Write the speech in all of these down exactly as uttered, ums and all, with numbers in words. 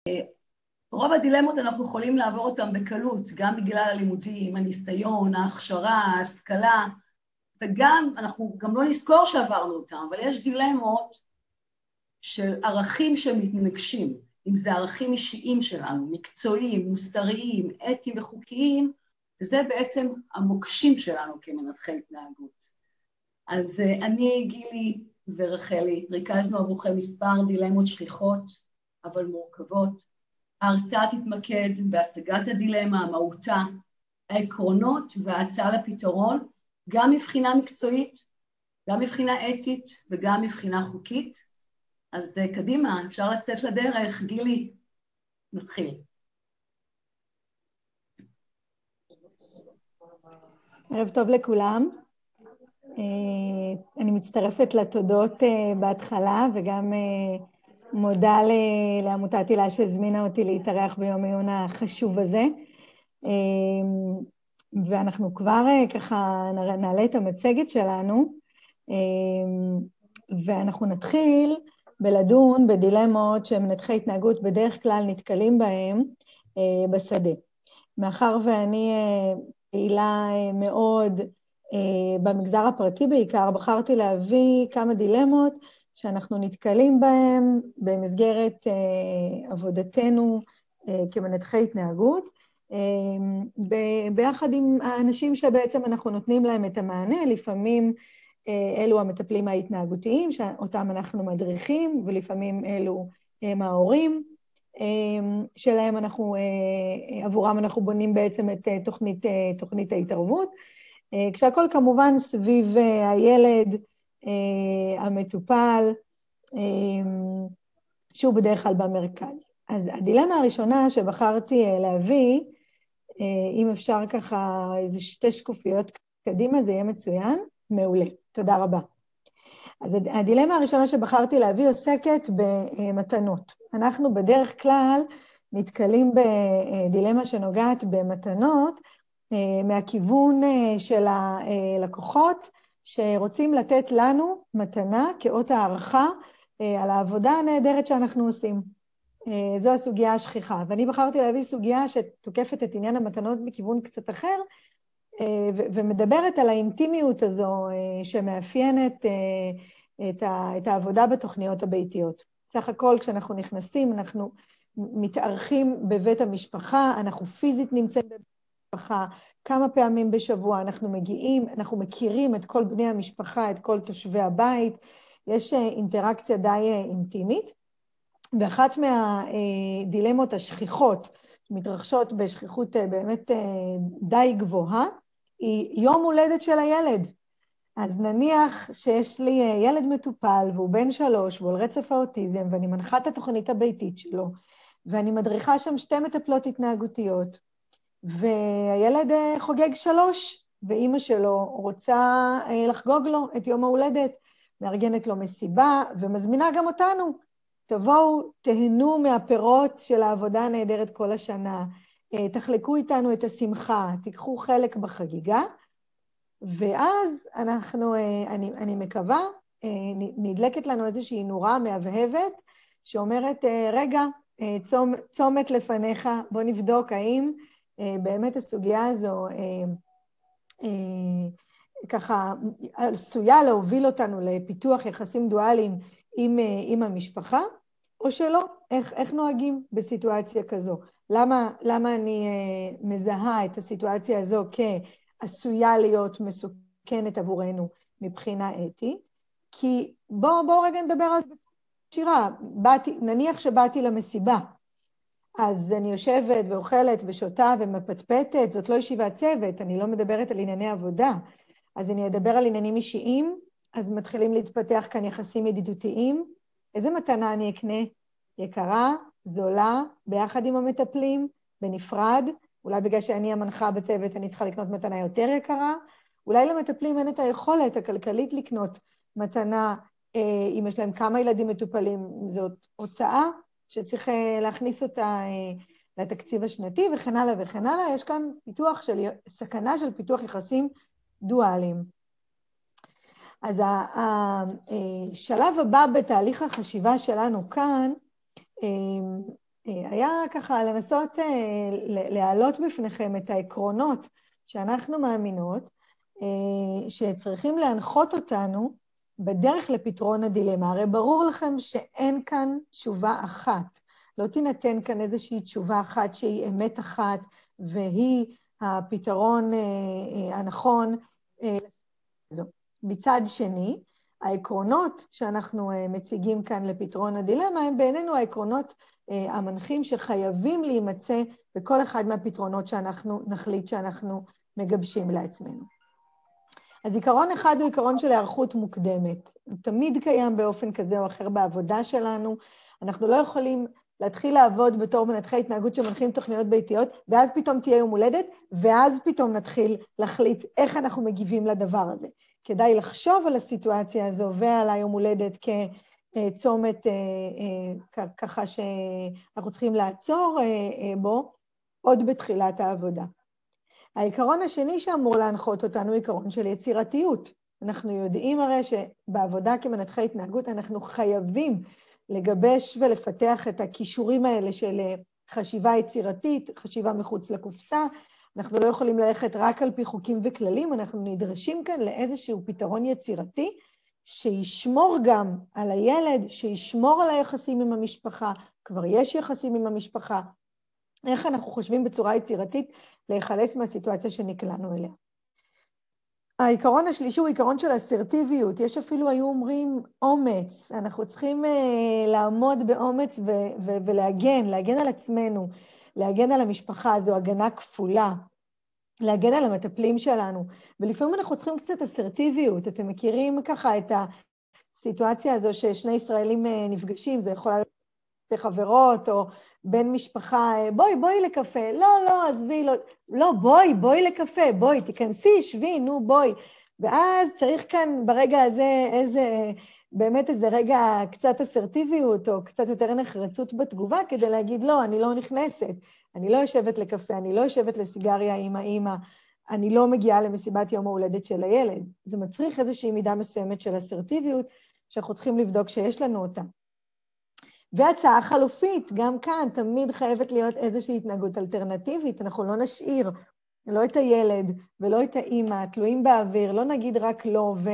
רוב הדילמות אנחנו יכולים לעבור אותם בקלות, גם בגלל הלימודים, הניסיון, ההכשרה, ההשכלה, וגם, אנחנו גם לא נזכור שעברנו אותם, אבל יש דילמות של ערכים שמתנגשים, אם זה ערכים אישיים שלנו, מקצועיים, מוסריים, אתיים וחוקיים, וזה בעצם המוקשים שלנו כמנתחי התנהגות. אז אני, גילי ורחלי, ריכזנו עבורכם מספר דילמות שכיחות, אבל מורכבות. ההרצאה תתמקד בהצגת הדילמה, מהותה, העקרונות וההצעה לפתרון, גם מבחינה מקצועית, גם מבחינה אתית וגם מבחינה חוקית. אז קדימה, אפשר לצאת לדרך. גילי, נתחיל. ערב טוב לכולם. אני מצטרפת לתודות בהתחלה, וגם מודה לעמותת הילה שהזמינה אותי להתארח ביום העיון החשוב הזה. ואנחנו כבר ככה נעלה את המצגת שלנו, ואנחנו נתחיל בלדון בדילמות שמנתחי התנהגות בדרך כלל נתקלים בהם בשדה. מאחר ואני פעילה מאוד במגזר הפרטי בעיקר, בחרתי להביא כמה דילמות שאנחנו נתקלים בהם במסגרת עבודתנו כמנתחי התנהגות, ביחד עם האנשים שבעצם אנחנו נותנים להם את המענה. לפעמים אלו המטפלים ההתנהגותיים שאותם אנחנו מדריכים, ולפעמים אלו הם ההורים שלהם אנחנו, עבורם אנחנו בונים בעצם את תוכנית, תוכנית ההתערבות, כשהכל כמובן סביב הילד המטופל, שהוא בדרך כלל במרכז. אז הדילמה הראשונה שבחרתי להביא, אם אפשר ככה איזה שתי שקופיות קדימה, זה יהיה מצוין. מעולה, תודה רבה. אז הדילמה הראשונה שבחרתי להביא עוסקת במתנות. אנחנו בדרך כלל נתקלים בדילמה שנוגעת במתנות, מהכיוון של הלקוחות שרוצים לתת לנו מתנה כאות הערכה על העבודה הנהדרת שאנחנו עושים. זו הסוגיה השכיחה, ואני בחרתי להביא סוגיה שתוקפת את עניין המתנות בכיוון קצת אחר, ומדברת על האינטימיות הזו שמאפיינת את העבודה בתוכניות הביתיות. סך הכל כשאנחנו נכנסים, אנחנו מתארחים בבית המשפחה, אנחנו פיזית נמצאים בבית המשפחה, כמה פעמים בשבוע אנחנו מגיעים, אנחנו מכירים את כל בני המשפחה, את כל תושבי הבית, יש אינטראקציה די אינטימית, ואחת מהדילמות השכיחות, מתרחשות בשכיחות באמת די גבוהה, היא יום הולדת של הילד. אז נניח שיש לי ילד מטופל, והוא בן שלוש, והוא על רצף האוטיזם, ואני מנחה את התוכנית הביתית שלו, ואני מדריכה שם שתי מטפלות התנהגותיות, והילד חוגג שלוש, ואימא שלו רוצה לחגוג לו את יום ההולדת, מארגנת לו מסיבה, ומזמינה גם אותנו. תבואו, תהנו מהפירות של העבודה הנהדרת כל השנה, תחלקו איתנו את השמחה, תיקחו חלק בחגיגה, ואז אנחנו, אני, אני מקווה, נדלקת לנו איזושהי נורה מהבהבת, שאומרת, רגע, צומ, צומת לפניך, בוא נבדוק האם באמת הסוגיה הזו ככה עשויה להוביל אותנו לפיתוח יחסים דואליים עם, עם המשפחה, או שלא, איך, איך נוהגים בסיטואציה כזו. למה, למה אני מזהה את הסיטואציה הזו כעשויה להיות מסוכנת עבורנו מבחינה אתית? כי בואו בוא רגע נדבר על שירה. באתי, נניח שבאתי למסיבה, אז אני יושבת ואוכלת ושותה ומפטפטת, זאת לא ישיבת צוות, אני לא מדברת על ענייני עבודה, אז אני אדבר על עניינים אישיים, אז מתחילים להתפתח כאן יחסים ידידותיים. איזה מתנה אני אקנה? יקרה, זולה, ביחד עם המטפלים, בנפרד, אולי בגלל שאני המנחה בצוות אני צריכה לקנות מתנה יותר יקרה, אולי למטפלים אין את היכולת הכלכלית לקנות מתנה, אם יש להם כמה ילדים מטופלים, זאת הוצאה שצריך להכניס אותה לתקציב השנתי וכן הלאה וכן הלאה. יש כאן פיתוח של, סכנה של פיתוח יחסים דואליים. אז השלב הבא בתהליך החשיבה שלנו כאן, היה ככה לנסות להעלות בפניכם את העקרונות שאנחנו מאמינות, שצריכים להנחות אותנו בדרך לפתרון הדילמה. הרי ברור לכם שאין כאן תשובה אחת. לא תינתן כאן איזושהי תשובה אחת שהיא אמת אחת, והיא הפתרון הנכון. מצד שני, העקרונות שאנחנו מציגים כאן לפתרון הדילמה, הם בעינינו העקרונות המנחים שחייבים להימצא בכל אחד מהפתרונות שאנחנו נחליט שאנחנו מגבשים לעצמנו. אז עיקרון אחד הוא עיקרון של הערכות מוקדמת. הוא תמיד קיים באופן כזה או אחר בעבודה שלנו. אנחנו לא יכולים להתחיל לעבוד בתור מנתחי התנהגות שמנחים תוכניות ביתיות, ואז פתאום תהיה יום הולדת, ואז פתאום נתחיל להחליט איך אנחנו מגיבים לדבר הזה. כדאי לחשוב על הסיטואציה הזו ועל היום הולדת כצומת ככה שאנחנו צריכים לעצור בו עוד בתחילת העבודה. העיקרון השני שאמור להנחות אותנו הוא עיקרון של יצירתיות. אנחנו יודעים הרי שבעבודה כמנתחי התנהגות אנחנו חייבים לגבש ולפתח את הכישורים האלה של חשיבה יצירתית, חשיבה מחוץ לקופסה. אנחנו לא יכולים ללכת רק על פי חוקים וכללים, אנחנו נדרשים כאן לאיזשהו פתרון יצירתי שישמור גם על הילד, שישמור על היחסים עם המשפחה, כבר יש יחסים עם המשפחה. איך אנחנו חושבים בצורה יצירתית להיחלץ מהסיטואציה שנקלענו אליה. העיקרון השלישי הוא עיקרון של אסרטיביות, יש אפילו היו אומרים אומץ, אנחנו צריכים uh, לעמוד באומץ ו- ו- ולהגן, להגן על עצמנו, להגן על המשפחה, זו הגנה כפולה, להגן על המטפלים שלנו, ולפעמים אנחנו צריכים קצת אסרטיביות, אתם מכירים ככה את הסיטואציה הזו ששני ישראלים נפגשים, זה יכול להיות חברות או בן משפחה, בואי, בואי לקפה, לא, לא, עזבי, לא, לא, בואי, בואי לקפה, בואי, תיכנסי, שבי, נו, בואי, ואז צריך כאן ברגע הזה איזה, באמת איזה רגע קצת אסרטיביות או קצת יותר נחרצות בתגובה כדי להגיד, לא, אני לא נכנסת, אני לא יושבת לקפה, אני לא יושבת לסיגריה עם האמא, אני לא מגיעה למסיבת יום ההולדת של הילד. זה מצריך איזושהי מידה מסוימת של אסרטיביות שאנחנו צריכים לבדוק שיש לנו אותה. והצעה חלופית, גם כאן תמיד חייבת להיות איזושהי התנהגות אלטרנטיבית, אנחנו לא נשאיר לא את הילד ולא את האמא, תלויים באוויר, לא נגיד רק לא ו,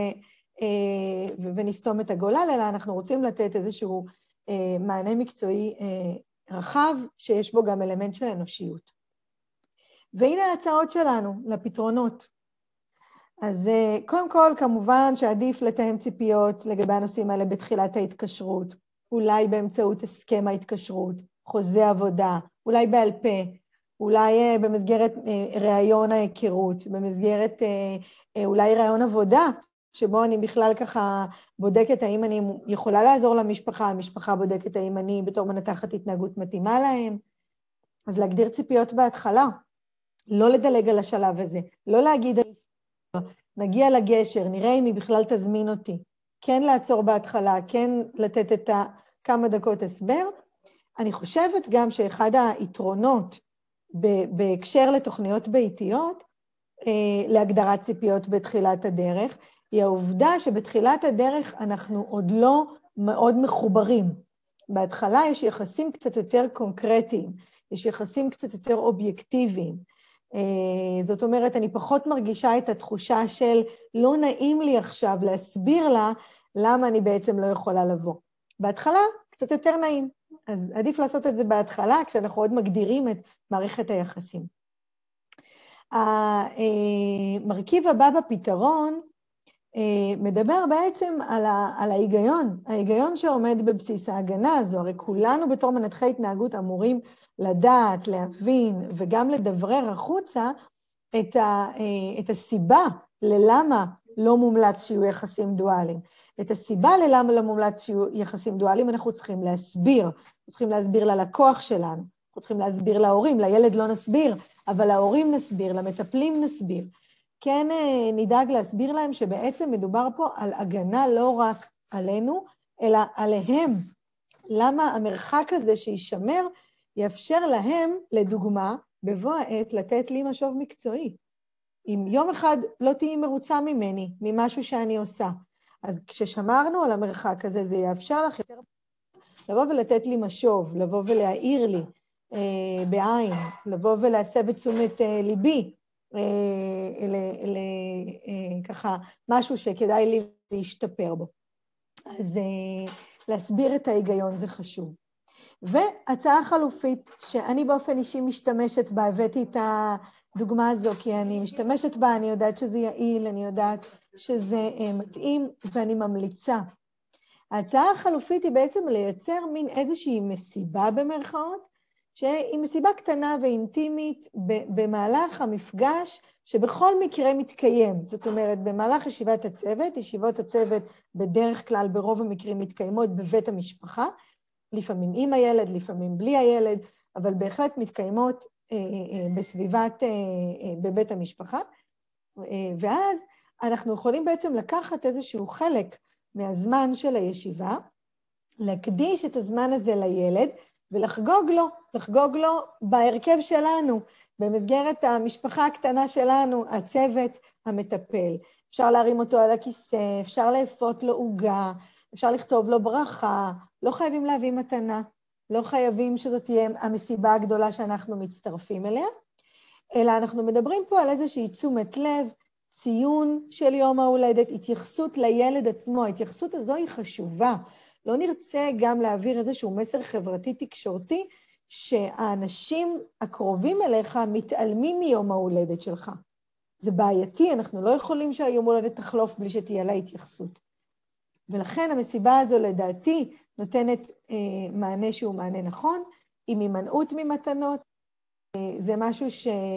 ו, ונסתום את הגולל, אלא אנחנו רוצים לתת איזשהו מענה מקצועי רחב, שיש בו גם אלמנט של אנושיות. והנה ההצעות שלנו לפתרונות. אז קודם כל, כמובן שעדיף לתאם ציפיות לגבי הנושאים האלה בתחילת ההתקשרות, אולי באמצעות הסכם ההתקשרות, חוזה עבודה, אולי בעל פה, אולי במסגרת ראיון ההיכרות, במסגרת אולי ראיון עבודה, שבו אני בכלל ככה בודקת האם אני יכולה לעזור למשפחה, המשפחה בודקת האם אני בתור מנתחת התנהגות מתאימה להם. אז להגדיר ציפיות בהתחלה, לא לדלג על השלב הזה, לא להגיד, נגיע לגשר, נראה אם היא בכלל תזמין אותי. כן לעצור בהתחלה, כן לתת את כמה דקות הסבר. אני חושבת גם שאחד היתרונות בהקשר לתוכניות ביתיות, להגדרת ציפיות בתחילת הדרך, היא העובדה שבתחילת הדרך אנחנו עוד לא מאוד מחוברים. בהתחלה יש יחסים קצת יותר קונקרטיים, יש יחסים קצת יותר אובייקטיביים. זאת אומרת, אני פחות מרגישה את התחושה של לא נעים לי עכשיו להסביר לה למה אני בעצם לא יכולה לבוא. בהתחלה קצת יותר נעים, אז עדיף לעשות את זה בהתחלה כשאנחנו עוד מגדירים את מערכת היחסים. המרכיב הבא בפתרון מדבר בעצם על, ה, על ההיגיון, ההיגיון שעומד בבסיס ההגנה הזו. הרי כולנו בתור מנתחי התנהגות אמורים לדעת, להבין וגם לדברר החוצה את, ה, את הסיבה ללמה לא מומלץ שיהיו יחסים דואליים. את הסיבה ללמה לא מומלץ שיהיו יחסים דואליים אנחנו צריכים להסביר, אנחנו צריכים להסביר ללקוח שלנו, אנחנו צריכים להסביר להורים, לילד לא נסביר, אבל להורים נסביר, למטפלים נסביר. כן נדאג להסביר להם שבעצם מדובר פה על הגנה לא רק עלינו, אלא עליהם. למה המרחק הזה שישמר יאפשר להם, לדוגמה, בבוא העת לתת לי משוב מקצועי. אם יום אחד לא תהיי מרוצה ממני, ממשהו שאני עושה, אז כששמרנו על המרחק הזה, זה יאפשר לך יותר לבוא ולתת לי משוב, לבוא ולהעיר לי אה, בעין, לבוא ולהסב את תשומת אה, ליבי, אה, ל, ל, אה, ככה משהו שכדאי לי להשתפר בו. אז אה, להסביר את ההיגיון זה חשוב. והצעה חלופית שאני באופן אישי משתמשת בה, הבאתי את הדוגמה הזו כי אני משתמשת בה, אני יודעת שזה יעיל, אני יודעת שזה אה, מתאים ואני ממליצה. ההצעה החלופית היא בעצם לייצר מין איזושהי מסיבה במרכאות, שהיא מסיבה קטנה ואינטימית במהלך המפגש שבכל מקרה מתקיים. זאת אומרת, במהלך ישיבת הצוות, ישיבות הצוות בדרך כלל ברוב המקרים מתקיימות בבית המשפחה, לפעמים עם הילד, לפעמים בלי הילד, אבל בהחלט מתקיימות אה, אה, בסביבת, אה, אה, בבית המשפחה. אה, ואז אנחנו יכולים בעצם לקחת איזשהו חלק מהזמן של הישיבה, להקדיש את הזמן הזה לילד, ולחגוג לו, לחגוג לו בהרכב שלנו, במסגרת המשפחה הקטנה שלנו, הצוות המטפל. אפשר להרים אותו על הכיסא, אפשר לאפות לו עוגה, אפשר לכתוב לו ברכה, לא חייבים להביא מתנה, לא חייבים שזאת תהיה המסיבה הגדולה שאנחנו מצטרפים אליה, אלא אנחנו מדברים פה על איזושהי תשומת לב, ציון של יום ההולדת, התייחסות לילד עצמו, ההתייחסות הזו היא חשובה. לא נרצה גם להעביר איזשהו מסר חברתי תקשורתי, שהאנשים הקרובים אליך מתעלמים מיום ההולדת שלך. זה בעייתי, אנחנו לא יכולים שהיום הולדת תחלוף בלי שתהיה לה התייחסות. ולכן המסיבה הזו לדעתי נותנת אה, מענה שהוא מענה נכון, עם הימנעות ממתנות, אה, זה משהו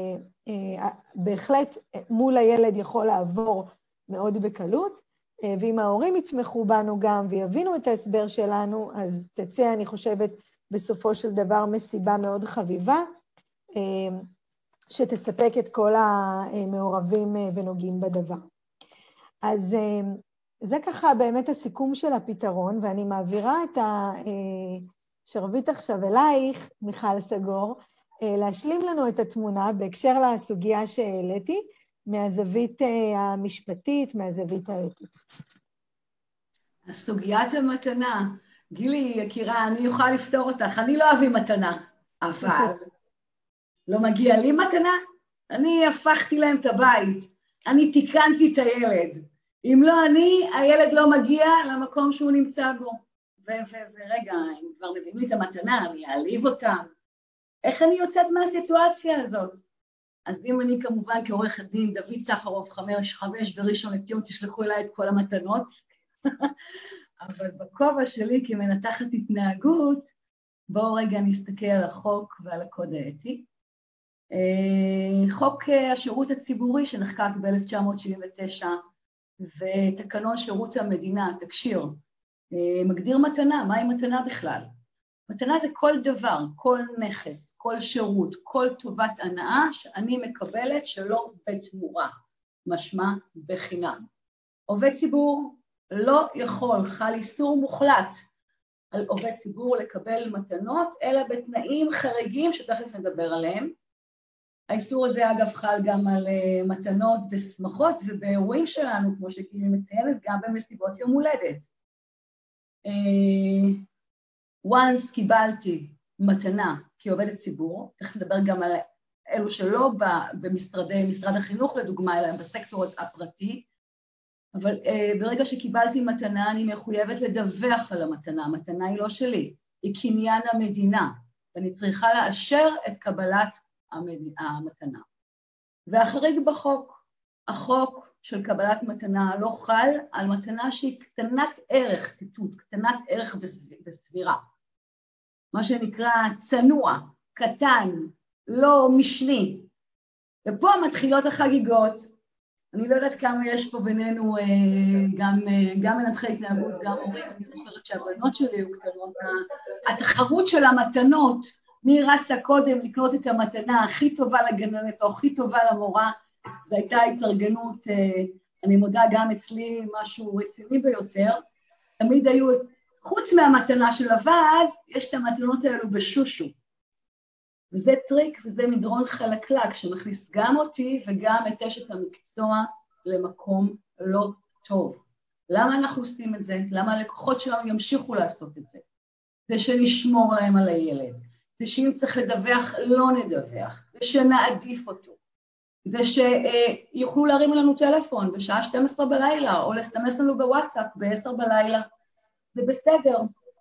שבהחלט אה, מול הילד יכול לעבור מאוד בקלות, אה, ואם ההורים יתמכו בנו גם ויבינו את ההסבר שלנו, אז תצא אני חושבת בסופו של דבר מסיבה מאוד חביבה, אה, שתספק את כל המעורבים אה, ונוגעים בדבר. אז אה, זה ככה באמת הסיכום של הפתרון, ואני מעבירה את השרביט עכשיו אלייך, מיכל סגור, להשלים לנו את התמונה בהקשר לסוגיה שהעליתי, מהזווית המשפטית, מהזווית האתית. הסוגיית המתנה, גילי יקירה, אני אוכל לפתור אותך, אני לא אביא מתנה, אבל לא מגיע לי מתנה, אני הפכתי להם את הבית, אני תיקנתי את הילד. אם לא אני, הילד לא מגיע למקום שהוא נמצא בו. ורגע, אם כבר מביאים לי את המתנה, אני אעליב אותם. איך אני יוצאת מהסיטואציה הזאת? אז אם אני כמובן כעורך הדין, דוד סחרוף, חמש חמש בראשון לציון, תשלחו אליי את כל המתנות. אבל בכובע שלי כמנתחת התנהגות, בואו רגע נסתכל על החוק ועל הקוד האתי. חוק השירות הציבורי שנחקק ב-אלף תשע מאות שבעים ותשע, ותקנון שירות המדינה, תקשיר, מגדיר מתנה, מהי מתנה בכלל? מתנה זה כל דבר, כל נכס, כל שירות, כל טובת הנאה שאני מקבלת שלא בתמורה, משמע בחינם. עובד ציבור לא יכול, חל איסור מוחלט על עובד ציבור לקבל מתנות, אלא בתנאים חריגים שתכף נדבר עליהם. האיסור הזה אגב חל גם על uh, מתנות ושמחות ובאירועים שלנו, כמו שגילי מציינת, גם במסיבות יום הולדת. Uh, once קיבלתי מתנה כעובדת ציבור, תכף נדבר גם על אלו שלא במשרדי, משרד החינוך לדוגמה, אלא בסקטור הפרטי, אבל uh, ברגע שקיבלתי מתנה אני מחויבת לדווח על המתנה, המתנה היא לא שלי, היא קניין המדינה, ואני צריכה לאשר את קבלת המתנה. והחריג בחוק, החוק של קבלת מתנה לא חל על מתנה שהיא קטנת ערך, ציטוט, קטנת ערך וסבירה. מה שנקרא צנוע, קטן, לא משני. ופה מתחילות החגיגות. אני לא יודעת כמה יש פה בינינו גם, גם מנתחי התנהגות, גם הורים. אני זוכרת שהבנות שלי היו קטנות. התחרות של המתנות, מי רצה קודם לקנות את המתנה הכי טובה לגננת או הכי טובה למורה, זו הייתה התארגנות, אני מודה גם אצלי משהו רציני ביותר, תמיד היו, חוץ מהמתנה של הוועד, יש את המתנות האלו בשושו, וזה טריק וזה מדרון חלקלק שמכניס גם אותי וגם את אשת המקצוע למקום לא טוב. למה אנחנו עושים את זה? למה הלקוחות שלנו ימשיכו לעשות את זה? זה שנשמור להם על הילד, זה שאם צריך לדווח לא נדווח, זה שנעדיף אותו, זה שיוכלו להרים לנו טלפון בשעה שתים עשרה בלילה, או לסמס לנו בוואטסאפ ב-עשר בלילה, זה בסדר.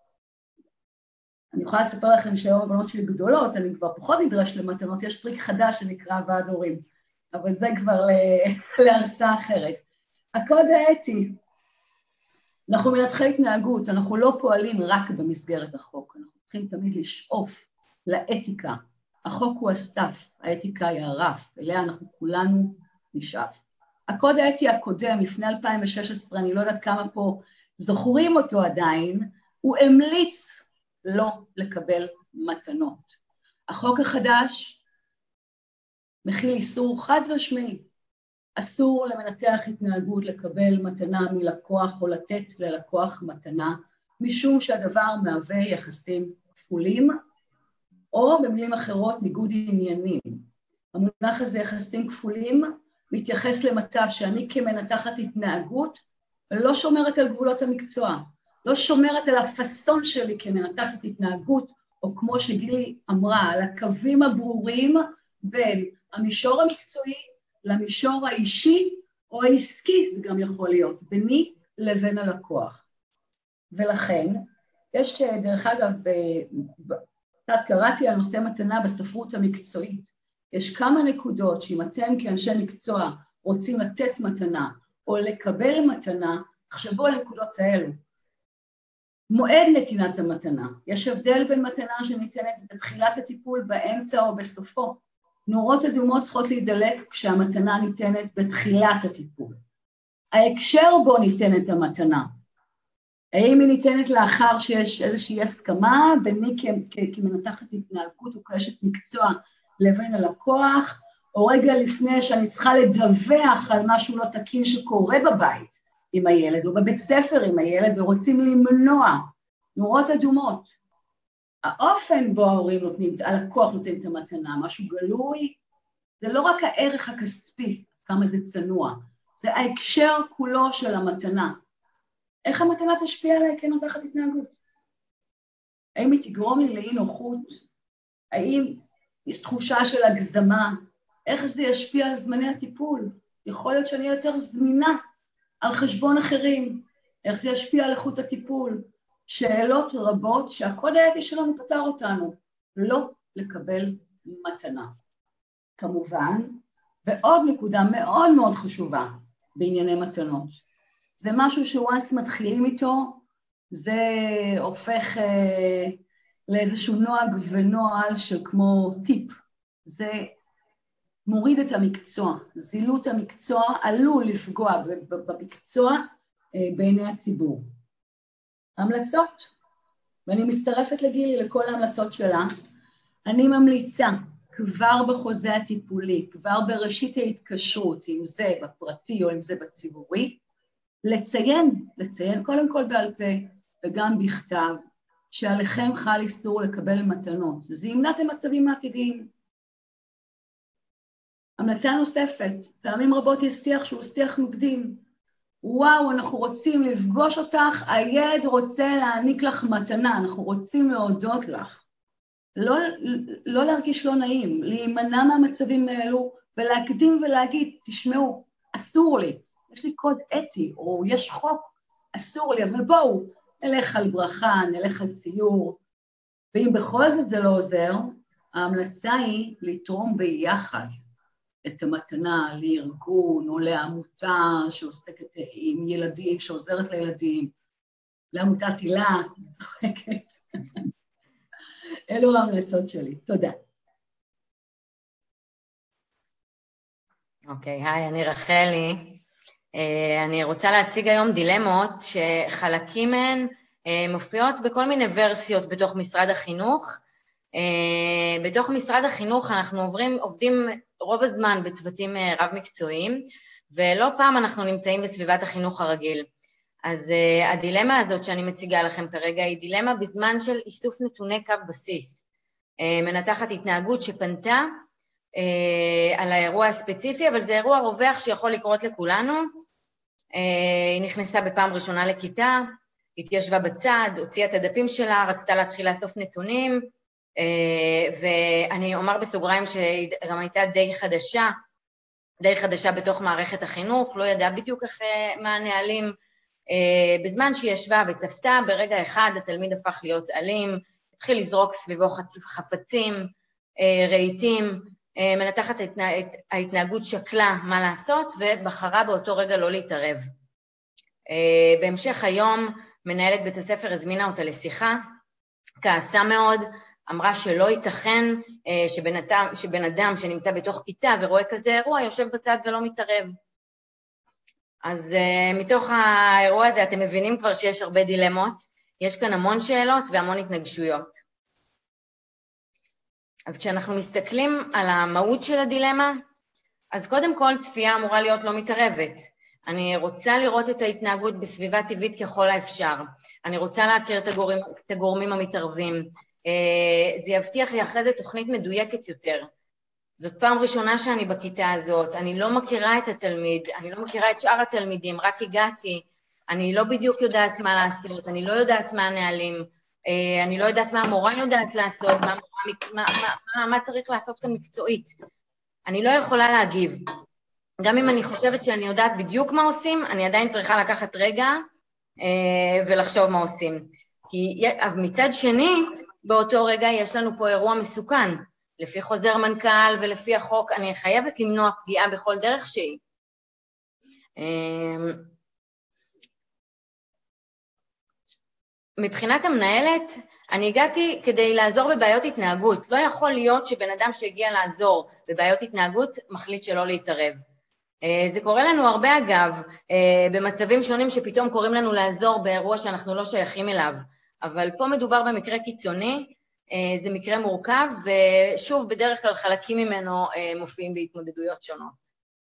אני יכולה לספר לכם שהיום הבנות שלי גדולות, אני כבר פחות נדרש למתנות, יש טריק חדש שנקרא ועד הורים, אבל זה כבר להרצאה אחרת. הקוד האתי, אנחנו מנתחי התנהגות, אנחנו לא פועלים רק במסגרת החוק, אנחנו צריכים תמיד לשאוף לאתיקה. החוק הוא הסטף, האתיקה היא הרף, אליה אנחנו כולנו נשאף. הקוד האתי הקודם, לפני אלפיים ושש עשרה, אני לא יודעת כמה פה זוכרים אותו עדיין, הוא המליץ לא לקבל מתנות. החוק החדש מכיל איסור חד משמעי, אסור למנתח התנהגות לקבל מתנה מלקוח או לתת ללקוח מתנה, משום שהדבר מהווה יחסים כפולים, או במילים אחרות ניגוד עניינים. המונח הזה יחסים כפולים מתייחס למצב שאני כמנתחת התנהגות לא שומרת על גבולות המקצוע, לא שומרת על הפסון שלי כמנתחת התנהגות, או כמו שגילי אמרה, על הקווים הברורים בין המישור המקצועי למישור האישי או העסקי, זה גם יכול להיות, ביני לבין הלקוח. ולכן, יש דרך אגב, קצת קראתי על נושא מתנה בספרות המקצועית, יש כמה נקודות שאם אתם כאנשי מקצוע רוצים לתת מתנה או לקבל מתנה, תחשבו על הנקודות האלו. מועד נתינת המתנה, יש הבדל בין מתנה שניתנת בתחילת הטיפול, באמצע או בסופו. נורות אדומות צריכות להידלק כשהמתנה ניתנת בתחילת הטיפול. ההקשר בו ניתנת המתנה, האם היא ניתנת לאחר שיש איזושהי הסכמה ביני כמנתחת התנהגות או כאשת מקצוע לבין הלקוח, או רגע לפני שאני צריכה לדווח על משהו לא תקין שקורה בבית עם הילד או בבית ספר עם הילד ורוצים למנוע, נורות אדומות. האופן בו ההורים נותנים, הלקוח נותן את המתנה, משהו גלוי, זה לא רק הערך הכספי, כמה זה צנוע, זה ההקשר כולו של המתנה. איך המתנה תשפיע עליי כמנתחת התנהגות? האם היא תגרום לי לאי נוחות? האם יש תחושה של הגזמה? איך זה ישפיע על זמני הטיפול? יכול להיות שאני יותר זמינה על חשבון אחרים. איך זה ישפיע על איכות הטיפול? שאלות רבות שהקוד האתי שלנו פתר אותנו, לא לקבל מתנה. כמובן, ועוד נקודה מאוד מאוד חשובה בענייני מתנות, זה משהו שוואנס מתחילים איתו, זה הופך אה, לאיזשהו נוהג ונועל של כמו טיפ, זה מוריד את המקצוע, זילות המקצוע עלול לפגוע במקצוע אה, בעיני הציבור. המלצות, ואני מצטרפת לגילי לכל ההמלצות שלה, אני ממליצה כבר בחוזה הטיפולי, כבר בראשית ההתקשרות, אם זה בפרטי או אם זה בציבורי, לציין, לציין קודם כל בעל פה וגם בכתב, שעליכם חל איסור לקבל מתנות, זה ימנע את המצבים העתידיים. המלצה נוספת, פעמים רבות יש שיח שהוא שיח מקדים, וואו, אנחנו רוצים לפגוש אותך, הילד רוצה להעניק לך מתנה, אנחנו רוצים להודות לך. לא, לא להרגיש לא נעים, להימנע מהמצבים האלו, ולהקדים ולהגיד, תשמעו, אסור לי, יש לי קוד אתי, או יש חוק, אסור לי, אבל בואו, נלך על ברכה, נלך על ציור, ואם בכל זאת זה לא עוזר, ההמלצה היא לתרום ביחד. את המתנה לארגון או לעמותה שעוסקת עם ילדים, שעוזרת לילדים, לעמותת הילה, אני צוחקת. אלו ההמלצות שלי. תודה. אוקיי, היי, אני רחלי. אני רוצה להציג היום דילמות שחלקים מהן מופיעות בכל מיני ורסיות בתוך משרד החינוך. בתוך משרד החינוך אנחנו עוברים, עובדים רוב הזמן בצוותים רב-מקצועיים, ולא פעם אנחנו נמצאים בסביבת החינוך הרגיל. אז uh, הדילמה הזאת שאני מציגה לכם כרגע היא דילמה בזמן של איסוף נתוני קו בסיס. Uh, מנתחת התנהגות שפנתה uh, על האירוע הספציפי, אבל זה אירוע רווח שיכול לקרות לכולנו. Uh, היא נכנסה בפעם ראשונה לכיתה, התיישבה בצד, הוציאה את הדפים שלה, רצתה להתחיל לאסוף נתונים, ואני אומר בסוגריים שגם הייתה די חדשה, די חדשה בתוך מערכת החינוך, לא ידעה בדיוק איך, מה הנהלים, בזמן שהיא ישבה וצפתה, ברגע אחד התלמיד הפך להיות אלים, התחיל לזרוק סביבו חפצים, רהיטים, מנתחת את ההתנהגות שקלה מה לעשות, ובחרה באותו רגע לא להתערב. בהמשך היום מנהלת בית הספר הזמינה אותה לשיחה, כעסה מאוד, אמרה שלא ייתכן שבן אדם, שבן אדם שנמצא בתוך כיתה ורואה כזה אירוע, יושב בצד ולא מתערב. אז uh, מתוך האירוע הזה אתם מבינים כבר שיש הרבה דילמות, יש כאן המון שאלות והמון התנגשויות. אז כשאנחנו מסתכלים על המהות של הדילמה, אז קודם כל צפייה אמורה להיות לא מתערבת. אני רוצה לראות את ההתנהגות בסביבה טבעית ככל האפשר. אני רוצה להכיר את הגורמים, את הגורמים המתערבים. Uh, זה יבטיח לי אחרי זה תוכנית מדויקת יותר. זאת פעם ראשונה שאני בכיתה הזאת, אני לא מכירה את התלמיד, אני לא מכירה את שאר התלמידים, רק הגעתי, אני לא בדיוק יודעת מה לעשות, אני לא יודעת מה הנהלים, אני לא יודעת מה המורה יודעת לעשות, מה, מה, מה, מה, מה צריך לעשות כאן מקצועית. אני לא יכולה להגיב. גם אם אני חושבת שאני יודעת בדיוק מה עושים, אני עדיין צריכה לקחת רגע ולחשוב מה עושים. כי מצד שני, באותו רגע יש לנו פה אירוע מסוכן, לפי חוזר מנכ"ל ולפי החוק, אני חייבת למנוע פגיעה בכל דרך שהיא. מבחינת המנהלת, אני הגעתי כדי לעזור בבעיות התנהגות. לא יכול להיות שבן אדם שהגיע לעזור בבעיות התנהגות מחליט שלא להתערב. זה קורה לנו הרבה אגב, במצבים שונים שפתאום קוראים לנו לעזור באירוע שאנחנו לא שייכים אליו. אבל פה מדובר במקרה קיצוני, זה מקרה מורכב, ושוב, בדרך כלל חלקים ממנו מופיעים בהתמודדויות שונות.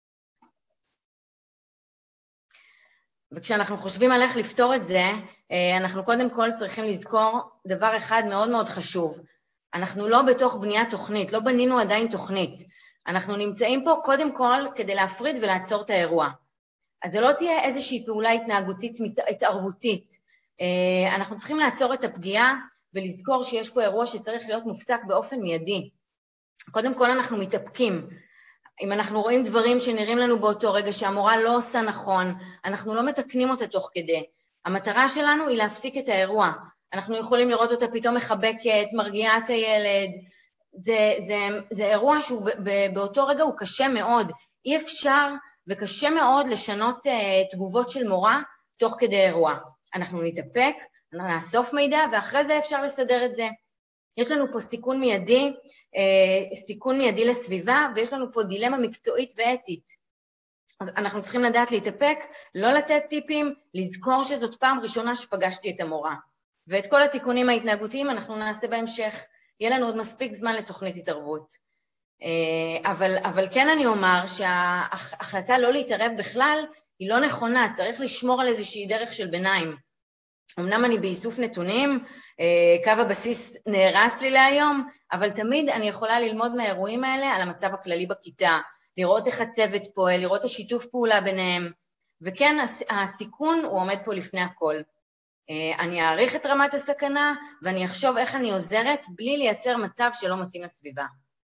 וכשאנחנו חושבים על איך לפתור את זה, אנחנו קודם כל צריכים לזכור דבר אחד מאוד מאוד חשוב. אנחנו לא בתוך בניית תוכנית, לא בנינו עדיין תוכנית. אנחנו נמצאים פה קודם כל כדי להפריד ולעצור את האירוע. אז זה לא תהיה איזושהי פעולה התנהגותית, התערבותית. אנחנו צריכים לעצור את הפגיעה, ולזכור שיש פה אירוע שצריך להיות מופסק באופן מיידי. קודם כל אנחנו מתאפקים. אם אנחנו רואים דברים שנראים לנו באותו רגע שהמורה לא עושה נכון, אנחנו לא מתקנים אותה תוך כדי. המטרה שלנו היא להפסיק את האירוע. אנחנו יכולים לראות אותה פתאום מחבקת, מרגיעה את הילד. זה, זה, זה אירוע שהוא באותו רגע הוא קשה מאוד. אי אפשר וקשה מאוד לשנות תגובות של מורה תוך כדי אירוע. אנחנו נתאפק, נאסוף מידע, ואחרי זה אפשר לסדר את זה. יש לנו פה סיכון מיידי, סיכון מיידי לסביבה, ויש לנו פה דילמה מקצועית ואתית. אז אנחנו צריכים לדעת להתאפק, לא לתת טיפים, לזכור שזאת פעם ראשונה שפגשתי את המורה. ואת כל התיקונים ההתנהגותיים אנחנו נעשה בהמשך. יהיה לנו עוד מספיק זמן לתוכנית התערבות. אבל, אבל כן אני אומר שההחלטה לא להתערב בכלל היא לא נכונה, צריך לשמור על איזושהי דרך של ביניים. אמנם אני באיסוף נתונים, קו הבסיס נהרס לי להיום, אבל תמיד אני יכולה ללמוד מהאירועים האלה על המצב הכללי בכיתה, לראות איך הצוות פועל, לראות את השיתוף פעולה ביניהם, וכן הסיכון הוא עומד פה לפני הכל. אני אעריך את רמת הסכנה, ואני אחשוב איך אני עוזרת בלי לייצר מצב שלא מתאים לסביבה.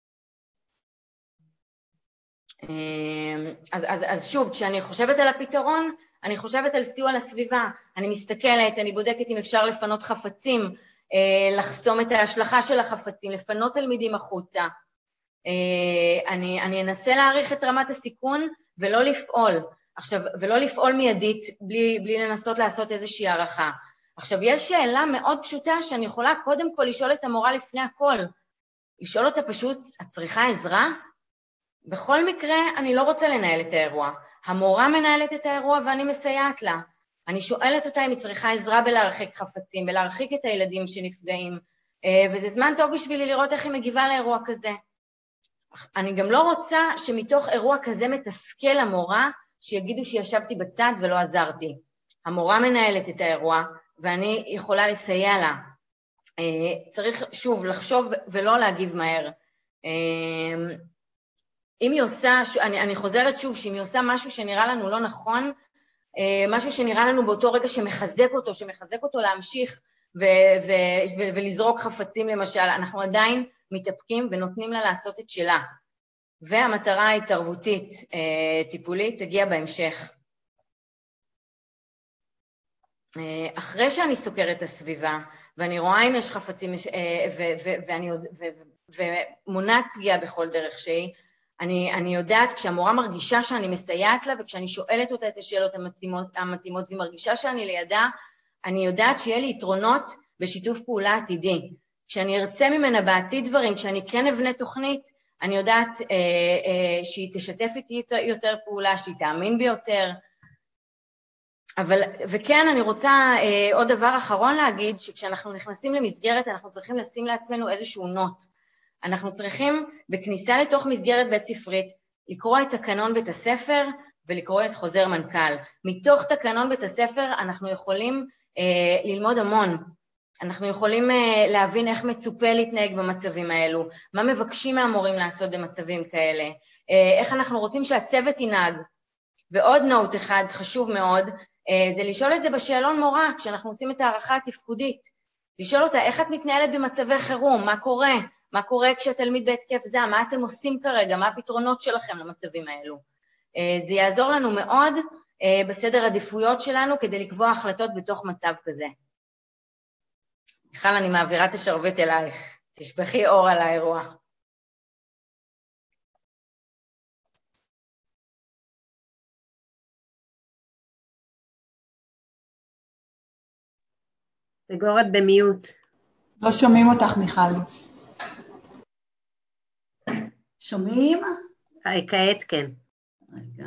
אז, אז, אז שוב, כשאני חושבת על הפתרון, אני חושבת על סיוע לסביבה, אני מסתכלת, אני בודקת אם אפשר לפנות חפצים, לחסום את ההשלכה של החפצים, לפנות תלמידים החוצה. אני, אני אנסה להעריך את רמת הסיכון ולא לפעול. עכשיו, ולא לפעול מיידית בלי, בלי לנסות לעשות איזושהי הערכה. עכשיו, יש שאלה מאוד פשוטה שאני יכולה קודם כל לשאול את המורה לפני הכל. לשאול אותה פשוט, את צריכה עזרה? בכל מקרה, אני לא רוצה לנהל את האירוע. המורה מנהלת את האירוע ואני מסייעת לה. אני שואלת אותה אם היא צריכה עזרה בלהרחיק חפצים, בלהרחיק את הילדים שנפגעים, וזה זמן טוב בשבילי לראות איך היא מגיבה לאירוע כזה. אני גם לא רוצה שמתוך אירוע כזה מתסכל המורה, שיגידו שישבתי בצד ולא עזרתי. המורה מנהלת את האירוע, ואני יכולה לסייע לה. צריך שוב לחשוב ולא להגיב מהר. אם היא עושה, אני, אני חוזרת שוב, שאם היא עושה משהו שנראה לנו לא נכון, משהו שנראה לנו באותו רגע שמחזק אותו, שמחזק אותו להמשיך ו- ו- ו- ולזרוק חפצים למשל, אנחנו עדיין מתאפקים ונותנים לה לעשות את שלה. והמטרה ההתערבותית, טיפולית, תגיע בהמשך. אחרי שאני סוקרת את הסביבה, ואני רואה אם יש חפצים, ואני ומונעת פגיעה בכל דרך שהיא, אני, אני יודעת, כשהמורה מרגישה שאני מסייעת לה, וכשאני שואלת אותה את השאלות המתאימות, המתאימות והיא מרגישה שאני לידה, אני יודעת שיהיה לי יתרונות בשיתוף פעולה עתידי. כשאני ארצה ממנה בעתיד דברים, כשאני כן אבנה תוכנית, אני יודעת אה, אה, שהיא תשתף איתי יותר פעולה, שהיא תאמין בי יותר. אבל, וכן, אני רוצה אה, עוד דבר אחרון להגיד, שכשאנחנו נכנסים למסגרת, אנחנו צריכים לשים לעצמנו איזשהו נוט. אנחנו צריכים בכניסה לתוך מסגרת בית ספרית, לקרוא את תקנון בית הספר ולקרוא את חוזר מנכ"ל. מתוך תקנון בית הספר אנחנו יכולים אה, ללמוד המון. אנחנו יכולים אה, להבין איך מצופה להתנהג במצבים האלו, מה מבקשים מהמורים לעשות במצבים כאלה, אה, איך אנחנו רוצים שהצוות ינהג. ועוד נוט אחד חשוב מאוד, אה, זה לשאול את זה בשאלון מורה, כשאנחנו עושים את הערכה התפקודית. לשאול אותה איך את מתנהלת במצבי חירום, מה קורה? מה קורה כשהתלמיד בהתקף זעם? מה אתם עושים כרגע? מה הפתרונות שלכם למצבים האלו? זה יעזור לנו מאוד בסדר עדיפויות שלנו כדי לקבוע החלטות בתוך מצב כזה. מיכל, אני מעבירה את השרביט אלייך. תשפכי אור על האירוע. תגורת במיוט. לא שומעים אותך, מיכל. שומעים? כעת כן. רגע.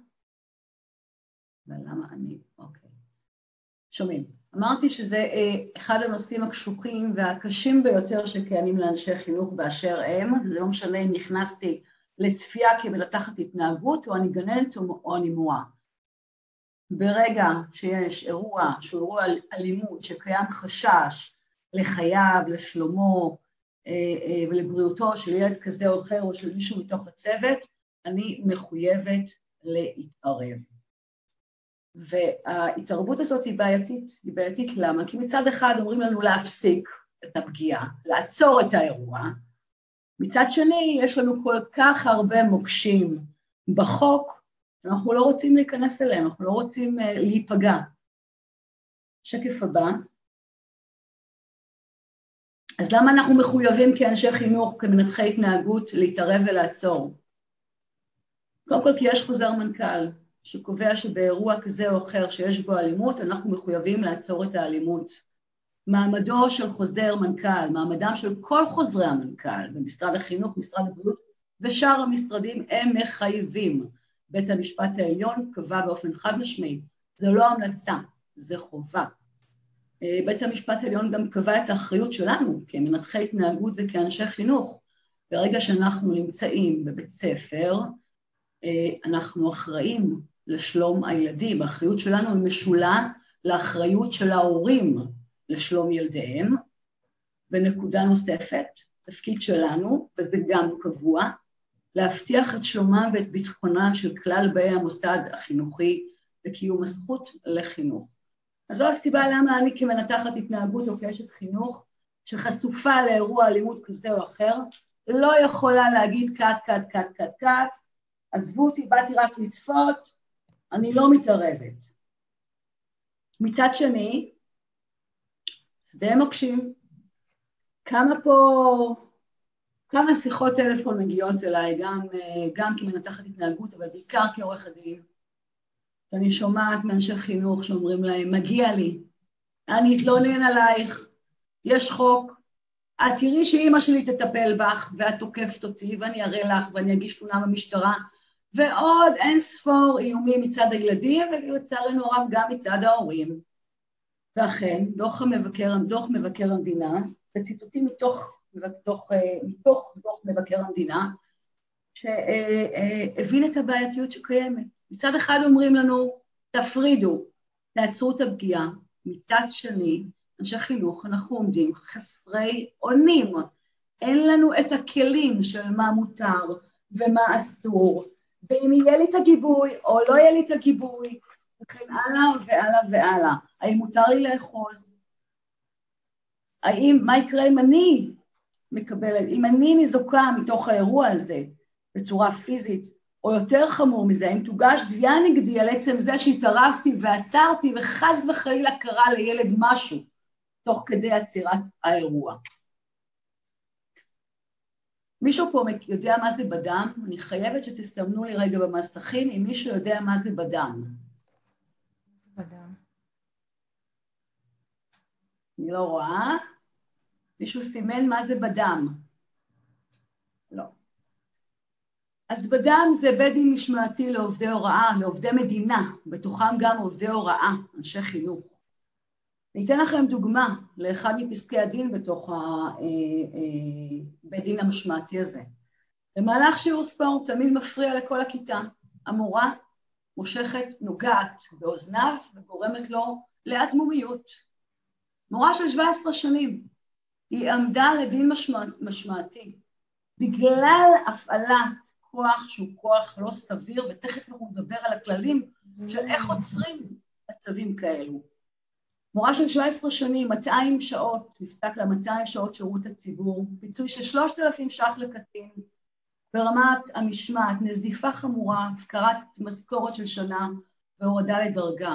ולמה אני? אוקיי. שומעים. אמרתי שזה אה, אחד הנושאים הקשוחים והקשים ביותר שקיימים לאנשי חינוך באשר הם. זה לא משנה אם נכנסתי לצפייה כמנתחת התנהגות, או אני גננת או אני מורה. ברגע שיש אירוע שהוא אירוע אלימות, שקיים חשש לחייו, לשלומו, ולבריאותו של ילד כזה או אחר או של מישהו מתוך הצוות, אני מחויבת להתערב. וההתערבות הזאת היא בעייתית. היא בעייתית למה? כי מצד אחד אומרים לנו להפסיק את הפגיעה, לעצור את האירוע. מצד שני, יש לנו כל כך הרבה מוקשים בחוק, אנחנו לא רוצים להיכנס אליהם, אנחנו לא רוצים להיפגע. שקף הבא. אז למה אנחנו מחויבים כאנשי חינוך, כמנתחי התנהגות, להתערב ולעצור? קודם כל כי יש חוזר מנכ"ל, שקובע שבאירוע כזה או אחר שיש בו אלימות, אנחנו מחויבים לעצור את האלימות. מעמדו של חוזר מנכ"ל, מעמדם של כל חוזרי המנכ"ל, במשרד החינוך, משרד הבריאות, ושאר המשרדים הם מחייבים. בית המשפט העליון קבע באופן חד משמעי, זה לא המלצה, זה חובה. בית המשפט העליון גם קבע את האחריות שלנו כמנתחי התנהגות וכאנשי חינוך. ברגע שאנחנו נמצאים בבית ספר, אנחנו אחראים לשלום הילדים. האחריות שלנו היא משולה לאחריות של ההורים לשלום ילדיהם. ונקודה נוספת, תפקיד שלנו, וזה גם קבוע, להבטיח את שלומם ואת ביטחונם של כלל באי המוסד החינוכי וקיום הזכות לחינוך. אז זו הסיבה למה אני כמנתחת התנהגות או כאשת חינוך, שחשופה לאירוע אלימות כזה או אחר, לא יכולה להגיד קט, קט, קט, קט, קט, עזבו אותי, באתי רק לצפות, אני לא מתערבת. מצד שני, זה די מקשים, כמה פה, כמה שיחות טלפון מגיעות אליי, גם, גם כמנתחת התנהגות, אבל בעיקר כעורך הדין, ואני שומעת מאנשי חינוך שאומרים להם, מגיע לי, אני אתלונן עלייך, יש חוק, את תראי שאמא שלי תטפל בך, ואת תוקפת אותי, ואני אראה לך, ואני אגיש תלונה במשטרה, ועוד אין ספור איומים מצד הילדים, ולצערנו הרב גם מצד ההורים. ואכן, דוח מבקר, דוח מבקר המדינה, זה ציטוטים מתוך, מתוך, מתוך דוח מבקר המדינה, שהבין את הבעייתיות שקיימת. מצד אחד אומרים לנו, תפרידו, תעצרו את הפגיעה. מצד שני, אנשי חינוך, אנחנו עומדים חסרי אונים. אין לנו את הכלים של מה מותר ומה אסור, ואם יהיה לי את הגיבוי או לא יהיה לי את הגיבוי, וכן הלאה והלאה והלאה. האם מותר לי לאחוז? האם, מה יקרה אם אני מקבלת, אם אני ניזוקה מתוך האירוע הזה בצורה פיזית, או יותר חמור מזה, אם תוגש תביעה נגדי על עצם זה שהתערבתי ועצרתי וחס וחלילה קרה לילד משהו תוך כדי עצירת האירוע. מישהו פה יודע מה זה בדם? אני חייבת שתסתמנו לי רגע במסכים אם מישהו יודע מה זה בדם. בדם. אני לא רואה. מישהו סימן מה זה בדם? לא. אז בדם זה בית דין משמעתי לעובדי הוראה, לעובדי מדינה, בתוכם גם עובדי הוראה, אנשי חינוך. אני אתן לכם דוגמה לאחד מפסקי הדין בתוך הבית דין המשמעתי הזה. במהלך שיעור ספורט תמיד מפריע לכל הכיתה. המורה מושכת, נוגעת באוזניו וגורמת לו לאדמומיות. מורה של שבע עשרה שנים, היא עמדה לדין משמע, משמעתי, בגלל הפעלת כוח שהוא כוח לא סביר, ותכף אנחנו נדבר על הכללים של איך עוצרים מצבים כאלו. מורה של שבע עשרה שנים, מאתיים שעות, נפסק לה מאתיים שעות שירות הציבור, פיצוי של שלושת אלפים ש"ח לקטין, ברמת המשמעת, נזיפה חמורה, הפקרת משכורת של שנה והורדה לדרגה.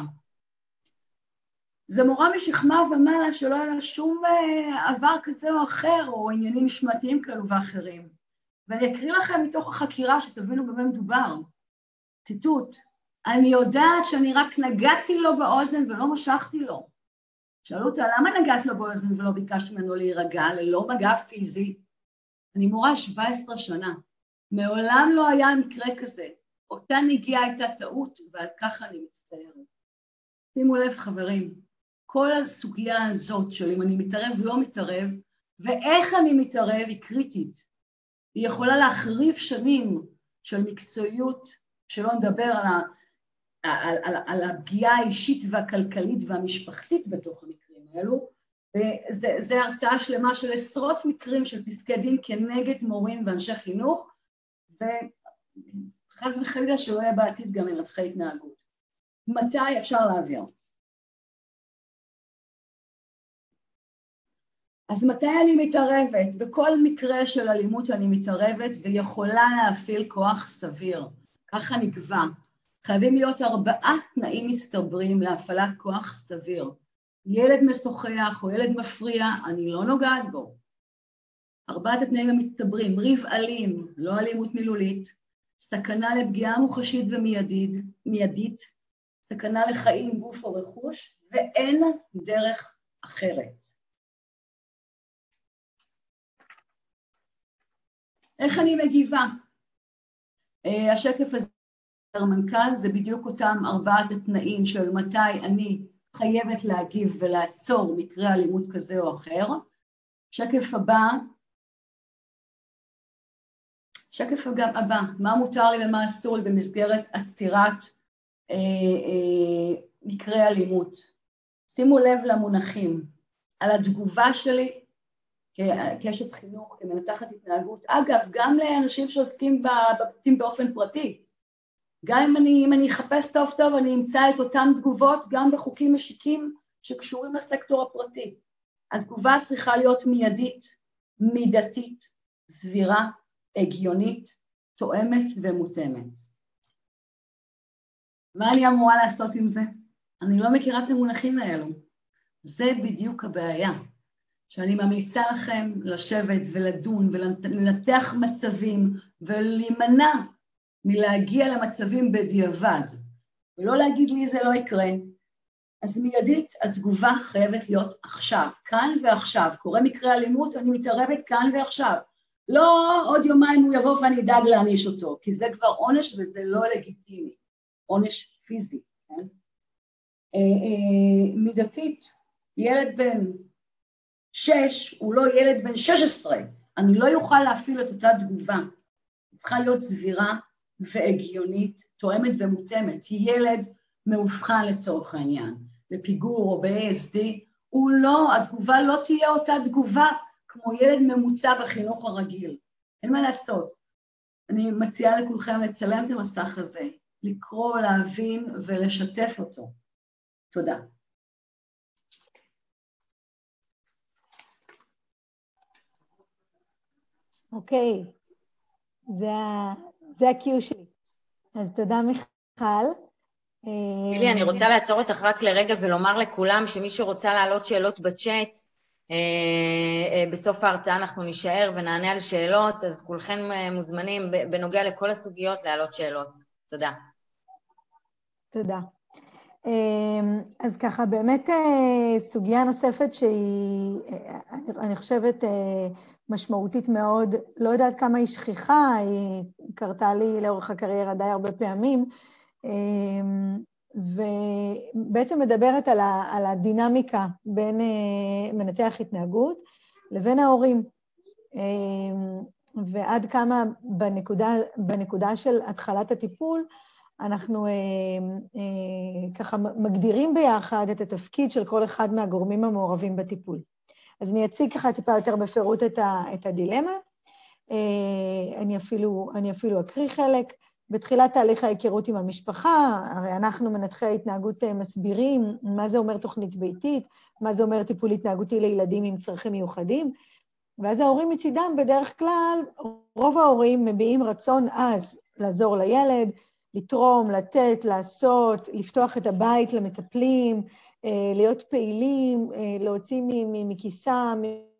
זה מורה משכמה ומעלה שלא היה לה שום עבר כזה או אחר, או עניינים משמעתיים כאלו ואחרים. ואני אקריא לכם מתוך החקירה שתבינו במה מדובר. ציטוט, אני יודעת שאני רק נגעתי לו באוזן ולא משכתי לו. שאלו אותה, למה נגעת לו באוזן ולא ביקשת ממנו להירגע, ללא מגע פיזי? אני מורה שבע עשרה שנה. מעולם לא היה מקרה כזה. אותה נגיעה הייתה טעות, ועל כך אני מצטערת. שימו לב חברים, כל הסוגיה הזאת של אם אני מתערב ולא מתערב, ואיך אני מתערב היא קריטית. היא יכולה להחריב שנים של מקצועיות, שלא נדבר על, ה, על, על, על הפגיעה האישית והכלכלית והמשפחתית בתוך המקרים האלו, וזה הרצאה שלמה של עשרות מקרים של פסקי דין כנגד מורים ואנשי חינוך, וחס וחלילה שלא יהיה בעתיד גם מנתחי התנהגות. מתי אפשר להעביר? אז מתי אני מתערבת? בכל מקרה של אלימות אני מתערבת ויכולה להפעיל כוח סביר. ככה נקבע. חייבים להיות ארבעה תנאים מצטברים להפעלת כוח סביר. ילד משוחח או ילד מפריע, אני לא נוגעת בו. ארבעת התנאים המצטברים, ריב אלים, לא אלימות מילולית, סכנה לפגיעה מוחשית ומיידית, מיידית, סכנה לחיים, גוף או רכוש, ואין דרך אחרת. איך אני מגיבה? השקף הזה, מנכ"ל, זה בדיוק אותם ארבעת התנאים של מתי אני חייבת להגיב ולעצור מקרה אלימות כזה או אחר. שקף הבא, שקף הבא, מה מותר לי ומה אסור לי במסגרת עצירת אה, אה, מקרה אלימות. שימו לב למונחים, על התגובה שלי, כאשת חינוך, כמנתחת התנהגות. אגב, גם לאנשים שעוסקים בבתים באופן פרטי. גם אם אני, אם אני אחפש טוב טוב, אני אמצא את אותן תגובות גם בחוקים משיקים שקשורים לסקטור הפרטי. התגובה צריכה להיות מיידית, מידתית, סבירה, הגיונית, תואמת ומותאמת. מה אני אמורה לעשות עם זה? אני לא מכירה את המונחים האלו. זה בדיוק הבעיה. שאני ממליצה לכם לשבת ולדון ולנתח מצבים ולהימנע מלהגיע למצבים בדיעבד, ולא להגיד לי זה לא יקרה. אז מיידית התגובה חייבת להיות עכשיו, כאן ועכשיו. קורה מקרה אלימות, אני מתערבת כאן ועכשיו. לא עוד יומיים הוא יבוא ואני אדאג להעניש אותו, כי זה כבר עונש וזה לא לגיטימי, עונש פיזי. כן? מידתית, ילד בן שש, הוא לא ילד בן שש עשרה, אני לא יוכל להפעיל את אותה תגובה. היא צריכה להיות סבירה והגיונית, תואמת ומותאמת. ילד מאובחן לצורך העניין, בפיגור או ב-איי אס די, הוא לא, התגובה לא תהיה אותה תגובה כמו ילד ממוצע בחינוך הרגיל. אין מה לעשות. אני מציעה לכולכם לצלם את המסך הזה, לקרוא, להבין ולשתף אותו. תודה. אוקיי, זה, זה הקיו שלי. אז תודה מיכל. גילי, אני רוצה לעצור אותך רק לרגע ולומר לכולם שמי שרוצה להעלות שאלות בצ'אט, בסוף ההרצאה אנחנו נשאר ונענה על שאלות, אז כולכם מוזמנים בנוגע לכל הסוגיות להעלות שאלות. תודה. תודה. אז ככה, באמת סוגיה נוספת שהיא, אני חושבת, משמעותית מאוד, לא יודעת כמה היא שכיחה, היא קרתה לי לאורך הקריירה די הרבה פעמים, ובעצם מדברת על, ה, על הדינמיקה בין מנתח התנהגות לבין ההורים, ועד כמה בנקודה, בנקודה של התחלת הטיפול, אנחנו אה, אה, ככה מגדירים ביחד את התפקיד של כל אחד מהגורמים המעורבים בטיפול. אז אני אציג ככה טיפה יותר בפירוט את, ה, את הדילמה, אה, אני, אפילו, אני אפילו אקריא חלק. בתחילת תהליך ההיכרות עם המשפחה, הרי אנחנו מנתחי התנהגות מסבירים מה זה אומר תוכנית ביתית, מה זה אומר טיפול התנהגותי לילדים עם צרכים מיוחדים, ואז ההורים מצידם בדרך כלל, רוב ההורים מביעים רצון אז לעזור לילד, לתרום, לתת, לעשות, לפתוח את הבית למטפלים, להיות פעילים, להוציא מכיסם,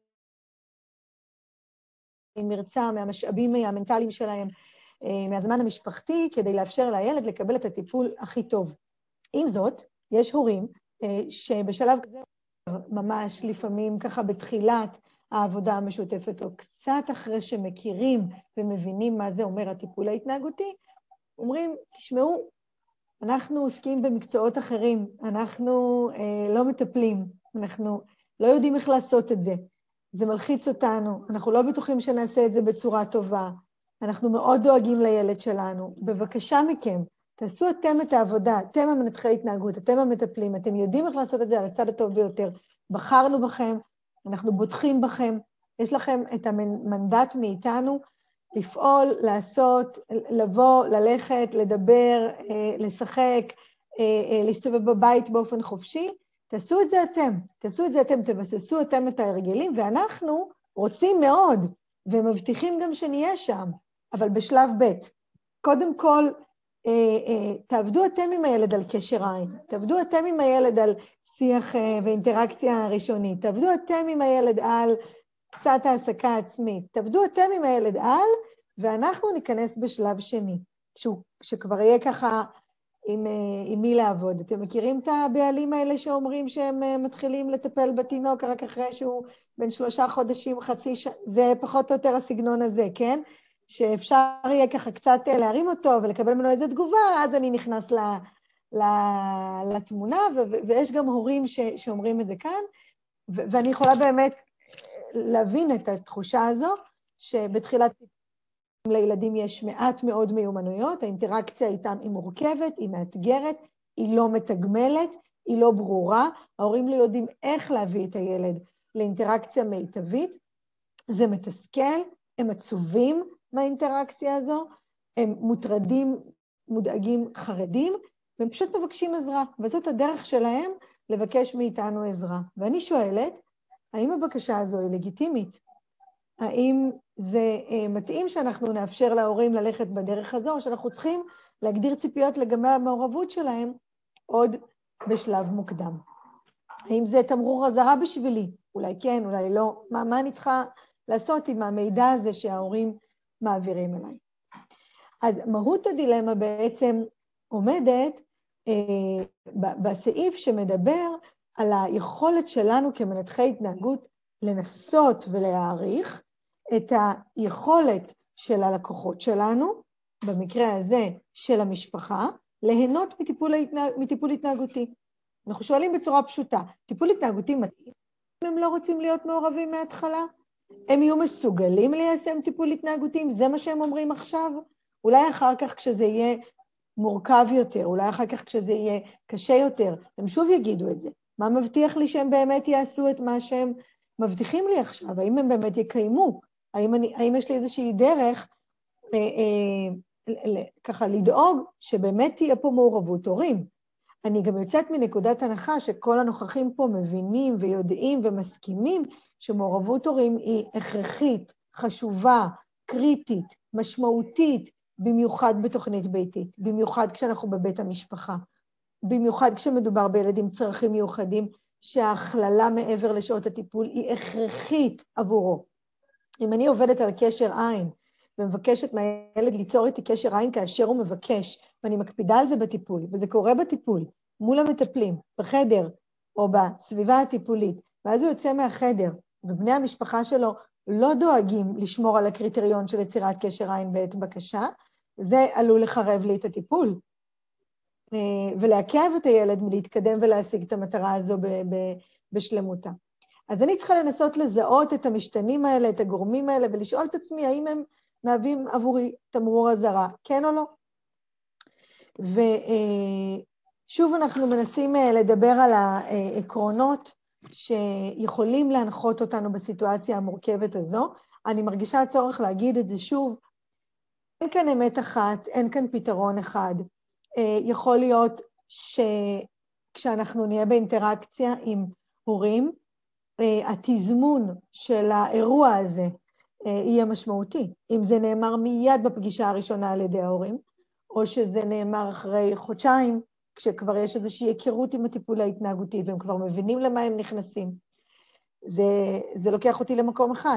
ממרצה, מהמשאבים המנטליים שלהם, מהזמן המשפחתי, כדי לאפשר לילד לקבל את הטיפול הכי טוב. עם זאת, יש הורים שבשלב כזה, ממש לפעמים ככה בתחילת העבודה המשותפת, או קצת אחרי שמכירים ומבינים מה זה אומר הטיפול ההתנהגותי, אומרים, תשמעו, אנחנו עוסקים במקצועות אחרים, אנחנו אה, לא מטפלים, אנחנו לא יודעים איך לעשות את זה, זה מלחיץ אותנו, אנחנו לא בטוחים שנעשה את זה בצורה טובה, אנחנו מאוד דואגים לילד שלנו, בבקשה מכם, תעשו אתם את העבודה, אתם המנתחי התנהגות, אתם המטפלים, אתם יודעים איך לעשות את זה על הצד הטוב ביותר, בחרנו בכם, אנחנו בוטחים בכם, יש לכם את המנדט מאיתנו, לפעול, לעשות, לבוא, ללכת, לדבר, לשחק, להסתובב בבית באופן חופשי, תעשו את זה אתם, תעשו את זה אתם, תבססו אתם את ההרגלים, ואנחנו רוצים מאוד, ומבטיחים גם שנהיה שם, אבל בשלב ב', קודם כל, תעבדו אתם עם הילד על קשר עין, תעבדו אתם עם הילד על שיח ואינטראקציה ראשונית, תעבדו אתם עם הילד על קצת העסקה עצמית, תעבדו אתם עם הילד על, ואנחנו ניכנס בשלב שני, שהוא, שכבר יהיה ככה עם, עם מי לעבוד. אתם מכירים את הבעלים האלה שאומרים שהם מתחילים לטפל בתינוק רק אחרי שהוא בין שלושה חודשים, חצי שנה, זה פחות או יותר הסגנון הזה, כן? שאפשר יהיה ככה קצת להרים אותו ולקבל ממנו איזו תגובה, אז אני נכנס ל, ל, לתמונה, ו, ויש גם הורים ש, שאומרים את זה כאן, ו, ואני יכולה באמת להבין את התחושה הזו, שבתחילת לילדים יש מעט מאוד מיומנויות, האינטראקציה איתם היא מורכבת, היא מאתגרת, היא לא מתגמלת, היא לא ברורה, ההורים לא יודעים איך להביא את הילד לאינטראקציה מיטבית, זה מתסכל, הם עצובים מהאינטראקציה הזו, הם מוטרדים, מודאגים, חרדים, והם פשוט מבקשים עזרה, וזאת הדרך שלהם לבקש מאיתנו עזרה. ואני שואלת, האם הבקשה הזו היא לגיטימית? האם זה מתאים שאנחנו נאפשר להורים ללכת בדרך הזו, או שאנחנו צריכים להגדיר ציפיות לגבי המעורבות שלהם עוד בשלב מוקדם? האם זה תמרור אזהרה בשבילי? אולי כן, אולי לא. מה, מה אני צריכה לעשות עם המידע הזה שההורים מעבירים אליי? אז מהות הדילמה בעצם עומדת אה, בסעיף שמדבר על היכולת שלנו כמנתחי התנהגות לנסות ולהעריך את היכולת של הלקוחות שלנו, במקרה הזה של המשפחה, ליהנות מטיפול, ההתנהג... מטיפול התנהגותי. אנחנו שואלים בצורה פשוטה, טיפול התנהגותי מתאים אם הם לא רוצים להיות מעורבים מההתחלה? הם יהיו מסוגלים ליישם טיפול התנהגותי, זה מה שהם אומרים עכשיו? אולי אחר כך כשזה יהיה מורכב יותר, אולי אחר כך כשזה יהיה קשה יותר, הם שוב יגידו את זה. מה מבטיח לי שהם באמת יעשו את מה שהם מבטיחים לי עכשיו? האם הם באמת יקיימו? האם, אני, האם יש לי איזושהי דרך אה, אה, ככה לדאוג שבאמת תהיה פה מעורבות הורים. אני גם יוצאת מנקודת הנחה שכל הנוכחים פה מבינים ויודעים ומסכימים שמעורבות הורים היא הכרחית, חשובה, קריטית, משמעותית, במיוחד בתוכנית ביתית, במיוחד כשאנחנו בבית המשפחה, במיוחד כשמדובר בילדים צרכים מיוחדים, שההכללה מעבר לשעות הטיפול היא הכרחית עבורו. אם אני עובדת על קשר עין, ומבקשת מהילד ליצור איתי קשר עין כאשר הוא מבקש, ואני מקפידה על זה בטיפול, וזה קורה בטיפול, מול המטפלים, בחדר, או בסביבה הטיפולית, ואז הוא יוצא מהחדר, ובני המשפחה שלו לא דואגים לשמור על הקריטריון של יצירת קשר עין בעת בקשה, זה עלול לחרב לי את הטיפול, ולעכב את הילד מלהתקדם ולהשיג את המטרה הזו בשלמותה. אז אני צריכה לנסות לזהות את המשתנים האלה, את הגורמים האלה, ולשאול את עצמי האם הם מהווים עבורי תמרור אזהרה, כן או לא? ושוב אנחנו מנסים לדבר על העקרונות שיכולים להנחות אותנו בסיטואציה המורכבת הזו. אני מרגישה צורך להגיד את זה שוב, אין כאן אמת אחת, אין כאן פתרון אחד. יכול להיות שכשאנחנו נהיה באינטראקציה עם הורים, התזמון של האירוע הזה יהיה משמעותי. אם זה נאמר מיד בפגישה הראשונה על ידי ההורים, או שזה נאמר אחרי חודשיים, כשכבר יש איזושהי היכרות עם הטיפול ההתנהגותי, והם כבר מבינים למה הם נכנסים. זה, זה לוקח אותי למקום אחד.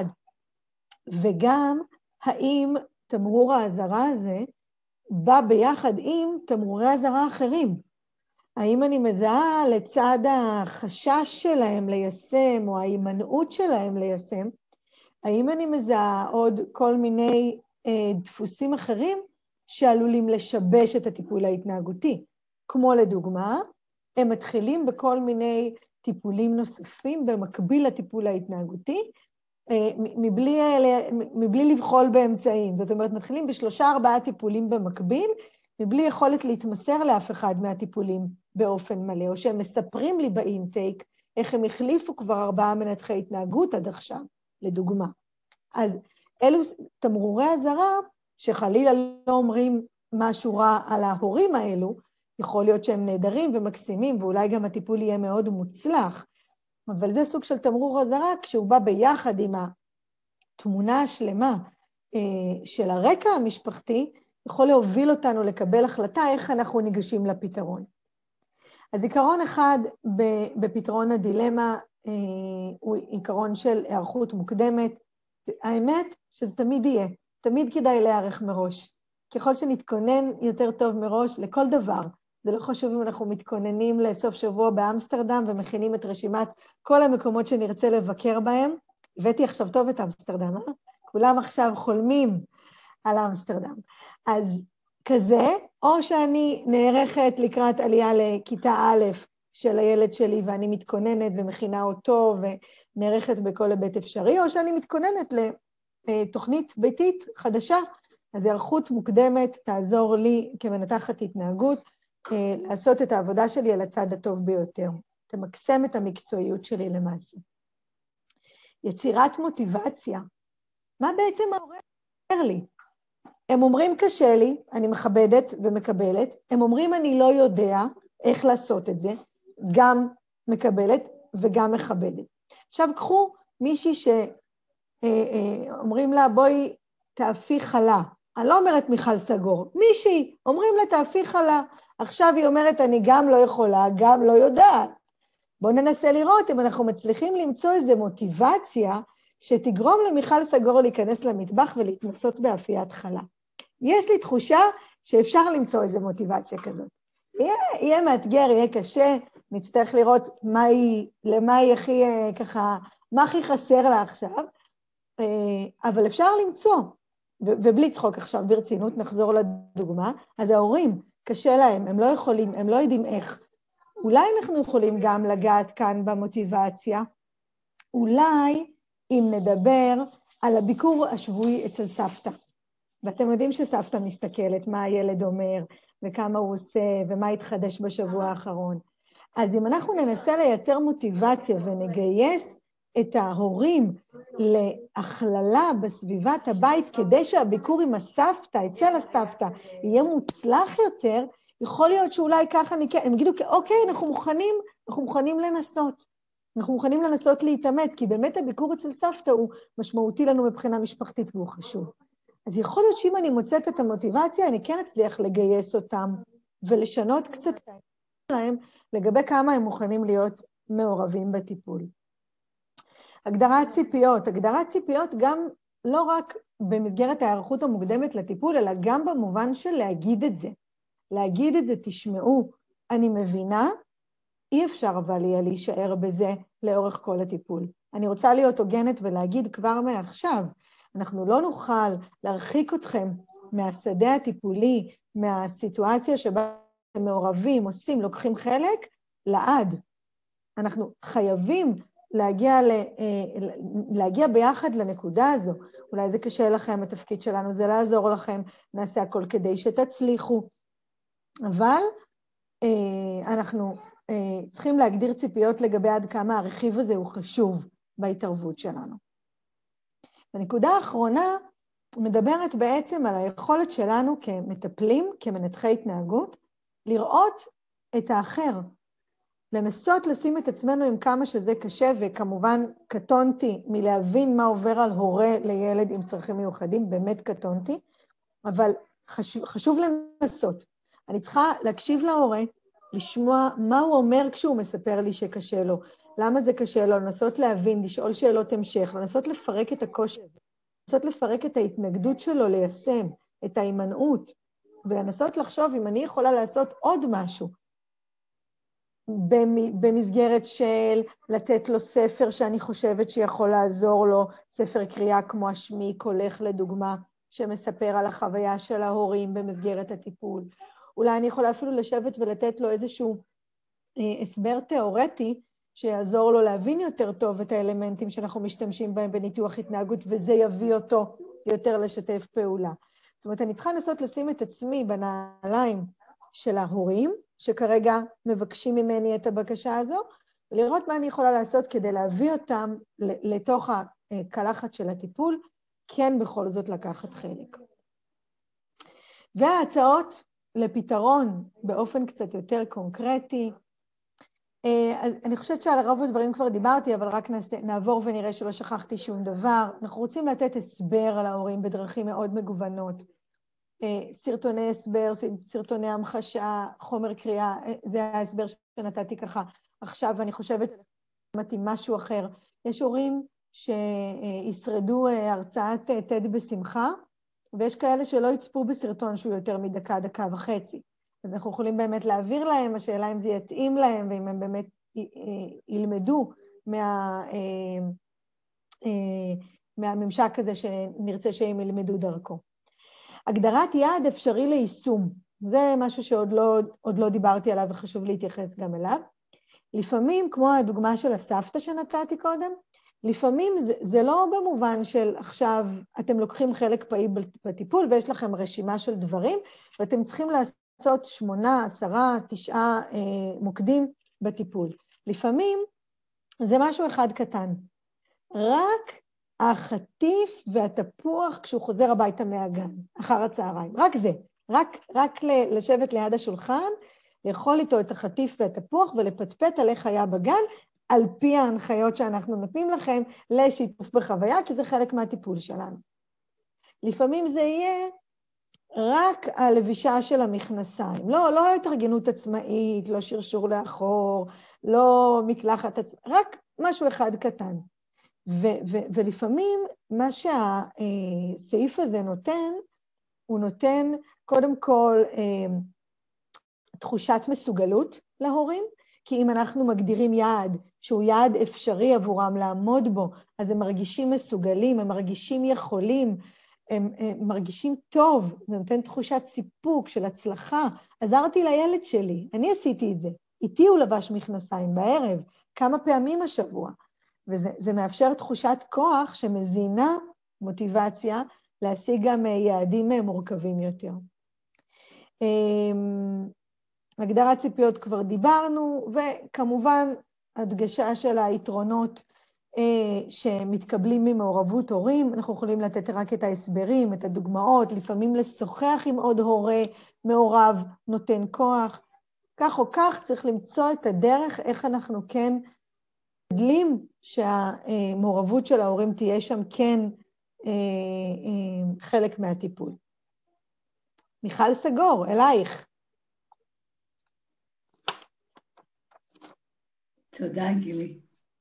וגם, האם תמרור האזהרה הזה בא ביחד עם תמרורי אזהרה אחרים? האם אני מזהה לצד החשש שלהם ליישם, או ההימנעות שלהם ליישם, האם אני מזהה עוד כל מיני אה, דפוסים אחרים שעלולים לשבש את הטיפול ההתנהגותי? כמו לדוגמה, הם מתחילים בכל מיני טיפולים נוספים במקביל לטיפול ההתנהגותי, אה, מבלי, אה, מבלי לבחול באמצעים. זאת אומרת, מתחילים בשלושה ארבעה טיפולים במקביל, מבלי יכולת להתמסר לאף אחד מהטיפולים באופן מלא, או שהם מספרים לי באינטייק איך הם החליפו כבר ארבעה מנתחי התנהגות עד עכשיו, לדוגמה. אז אלו תמרורי אזהרה שחלילה לא אומרים משהו רע על ההורים האלו, יכול להיות שהם נהדרים ומקסימים, ואולי גם הטיפול יהיה מאוד מוצלח, אבל זה סוג של תמרור אזהרה כשהוא בא ביחד עם התמונה השלמה של הרקע המשפחתי, יכול להוביל אותנו לקבל החלטה איך אנחנו ניגשים לפתרון. אז עיקרון אחד בפתרון הדילמה הוא עיקרון של הערכות מוקדמת. האמת שזה תמיד יהיה, תמיד כדאי להיערך מראש. ככל שנתכונן יותר טוב מראש לכל דבר, זה לא חשוב אם אנחנו מתכוננים לסוף שבוע באמסטרדם ומכינים את רשימת כל המקומות שנרצה לבקר בהם. הבאתי עכשיו טוב את אמסטרדם, אה? כולם עכשיו חולמים על אמסטרדם. אז כזה, או שאני נערכת לקראת עלייה לכיתה א' של הילד שלי, ואני מתכוננת ומכינה אותו ונערכת בכל היבט אפשרי, או שאני מתכוננת לתוכנית ביתית חדשה. אז הערכות מוקדמת תעזור לי כמנתחת התנהגות, לעשות את העבודה שלי על הצד הטוב ביותר. תמקסם את המקצועיות שלי למעשה. יצירת מוטיבציה. מה בעצם ההורה אומר לי? הם אומרים קשה לי, אני מכבדת ומקבלת, הם אומרים אני לא יודע איך לעשות את זה, גם מקבלת וגם מכבדת. עכשיו קחו מישהי שאומרים לה בואי תאפי חלה, אני לא אומרת מיכל סגור, מישהי אומרים לה תאפי חלה, עכשיו היא אומרת אני גם לא יכולה, גם לא יודעת. בואו ננסה לראות אם אנחנו מצליחים למצוא איזו מוטיבציה שתגרום למיכל סגור להיכנס למטבח ולהתנסות באפיית חלה. יש לי תחושה שאפשר למצוא איזו מוטיבציה כזאת. יהיה, יהיה מאתגר, יהיה קשה, נצטרך לראות מה היא, למה היא הכי, ככה, מה הכי חסר לה עכשיו, אבל אפשר למצוא, ובלי צחוק עכשיו ברצינות, נחזור לדוגמה, אז ההורים, קשה להם, הם לא יכולים, הם לא יודעים איך. אולי אנחנו יכולים גם לגעת כאן במוטיבציה, אולי אם נדבר על הביקור השבועי אצל סבתא. ואתם יודעים שסבתא מסתכלת מה הילד אומר, וכמה הוא עושה, ומה התחדש בשבוע האחרון. אז אם אנחנו ננסה לייצר מוטיבציה ונגייס את ההורים להכללה בסביבת הבית, כדי שהביקור עם הסבתא, אצל הסבתא, יהיה מוצלח יותר, יכול להיות שאולי ככה נקרא, הם יגידו, אוקיי, אנחנו מוכנים, אנחנו מוכנים לנסות. אנחנו מוכנים לנסות להתאמץ, כי באמת הביקור אצל סבתא הוא משמעותי לנו מבחינה משפחתית והוא חשוב. אז יכול להיות שאם אני מוצאת את המוטיבציה, אני כן אצליח לגייס אותם ולשנות קצת להם לגבי כמה הם מוכנים להיות מעורבים בטיפול. הגדרת ציפיות. הגדרת ציפיות גם לא רק במסגרת ההיערכות המוקדמת לטיפול, אלא גם במובן של להגיד את זה. להגיד את זה, תשמעו, אני מבינה, אי אפשר אבל יהיה להישאר בזה לאורך כל הטיפול. אני רוצה להיות הוגנת ולהגיד כבר מעכשיו, אנחנו לא נוכל להרחיק אתכם מהשדה הטיפולי, מהסיטואציה שבה הם מעורבים, עושים, לוקחים חלק, לעד. אנחנו חייבים להגיע, ל, להגיע ביחד לנקודה הזו. אולי זה קשה לכם, התפקיד שלנו זה לעזור לכם, נעשה הכל כדי שתצליחו. אבל אנחנו צריכים להגדיר ציפיות לגבי עד כמה הרכיב הזה הוא חשוב בהתערבות שלנו. הנקודה האחרונה מדברת בעצם על היכולת שלנו כמטפלים, כמנתחי התנהגות, לראות את האחר, לנסות לשים את עצמנו עם כמה שזה קשה, וכמובן קטונתי מלהבין מה עובר על הורה לילד עם צרכים מיוחדים, באמת קטונתי, אבל חשוב, חשוב לנסות. אני צריכה להקשיב להורה, לשמוע מה הוא אומר כשהוא מספר לי שקשה לו, למה זה קשה לו, לנסות להבין, לשאול שאלות המשך, לנסות לפרק את הקושי הזה, לנסות לפרק את ההתנגדות שלו ליישם, את ההימנעות, ולנסות לחשוב אם אני יכולה לעשות עוד משהו, במסגרת של לתת לו ספר שאני חושבת שיכול לעזור לו, ספר קריאה כמו השמיק הולך לדוגמה, שמספר על החוויה של ההורים במסגרת הטיפול. אולי אני יכולה אפילו לשבת ולתת לו איזשהו הסבר תיאורטי, שיעזור לו להבין יותר טוב את האלמנטים שאנחנו משתמשים בהם בניתוח התנהגות, וזה יביא אותו יותר לשתף פעולה. זאת אומרת, אני צריכה לנסות לשים את עצמי בנעליים של ההורים, שכרגע מבקשים ממני את הבקשה הזו, ולראות מה אני יכולה לעשות כדי להביא אותם לתוך הקלחת של הטיפול, כן בכל זאת לקחת חלק. וההצעות לפתרון באופן קצת יותר קונקרטי, אז אני חושבת שעל רוב הדברים כבר דיברתי, אבל רק נעבור ונראה שלא שכחתי שום דבר. אנחנו רוצים לתת הסבר על ההורים בדרכים מאוד מגוונות. סרטוני הסבר, סרטוני המחשה, חומר קריאה, זה ההסבר שנתתי ככה. עכשיו אני חושבת עם משהו אחר. יש הורים שישרדו הרצאת תד בשמחה, ויש כאלה שלא יצפו בסרטון שהוא יותר מדקה, דקה וחצי. אז אנחנו יכולים באמת להעביר להם, השאלה אם זה יתאים להם, ואם הם באמת ילמדו מה, מהממשק הזה שנרצה שהם ילמדו דרכו. הגדרת יעד אפשרי ליישום, זה משהו שעוד לא, עוד לא דיברתי עליו וחשוב להתייחס גם אליו. לפעמים, כמו הדוגמה של הסבתא שנתתי קודם, לפעמים זה, זה לא במובן של עכשיו אתם לוקחים חלק פעיל בטיפול ויש לכם רשימה של דברים, ואתם צריכים לעשות שמונה, עשרה, תשעה אה, מוקדים בטיפול. לפעמים זה משהו אחד קטן, רק החטיף והתפוח כשהוא חוזר הביתה מהגן, אחר הצהריים, רק זה, רק, רק לשבת ליד השולחן, לאכול איתו את החטיף והתפוח ולפטפט על איך היה בגן, על פי ההנחיות שאנחנו נותנים לכם לשיתוף בחוויה, כי זה חלק מהטיפול שלנו. לפעמים זה יהיה רק הלבישה של המכנסיים, לא, לא התארגנות עצמאית, לא שרשור לאחור, לא מקלחת עצמאית, רק משהו אחד קטן. ו- ו- ולפעמים מה שהסעיף הזה נותן, הוא נותן קודם כל תחושת מסוגלות להורים, כי אם אנחנו מגדירים יעד שהוא יעד אפשרי עבורם לעמוד בו, אז הם מרגישים מסוגלים, הם מרגישים יכולים, הם, הם מרגישים טוב, זה נותן תחושת סיפוק של הצלחה. עזרתי לילד שלי, אני עשיתי את זה, איתי הוא לבש מכנסיים בערב, כמה פעמים השבוע, וזה זה מאפשר תחושת כוח שמזינה מוטיבציה להשיג גם יעדים מורכבים יותר. הגדרת ציפיות כבר דיברנו, וכמובן הדגשה של היתרונות שמתקבלים ממעורבות הורים, אנחנו יכולים לתת רק את ההסברים, את הדוגמאות, לפעמים לשוחח עם עוד הורה מעורב, נותן כוח. כך או כך צריך למצוא את הדרך איך אנחנו כן מדלים שהמעורבות של ההורים תהיה שם כן חלק מהטיפול. מיכל סגור, אלייך. תודה, גילי.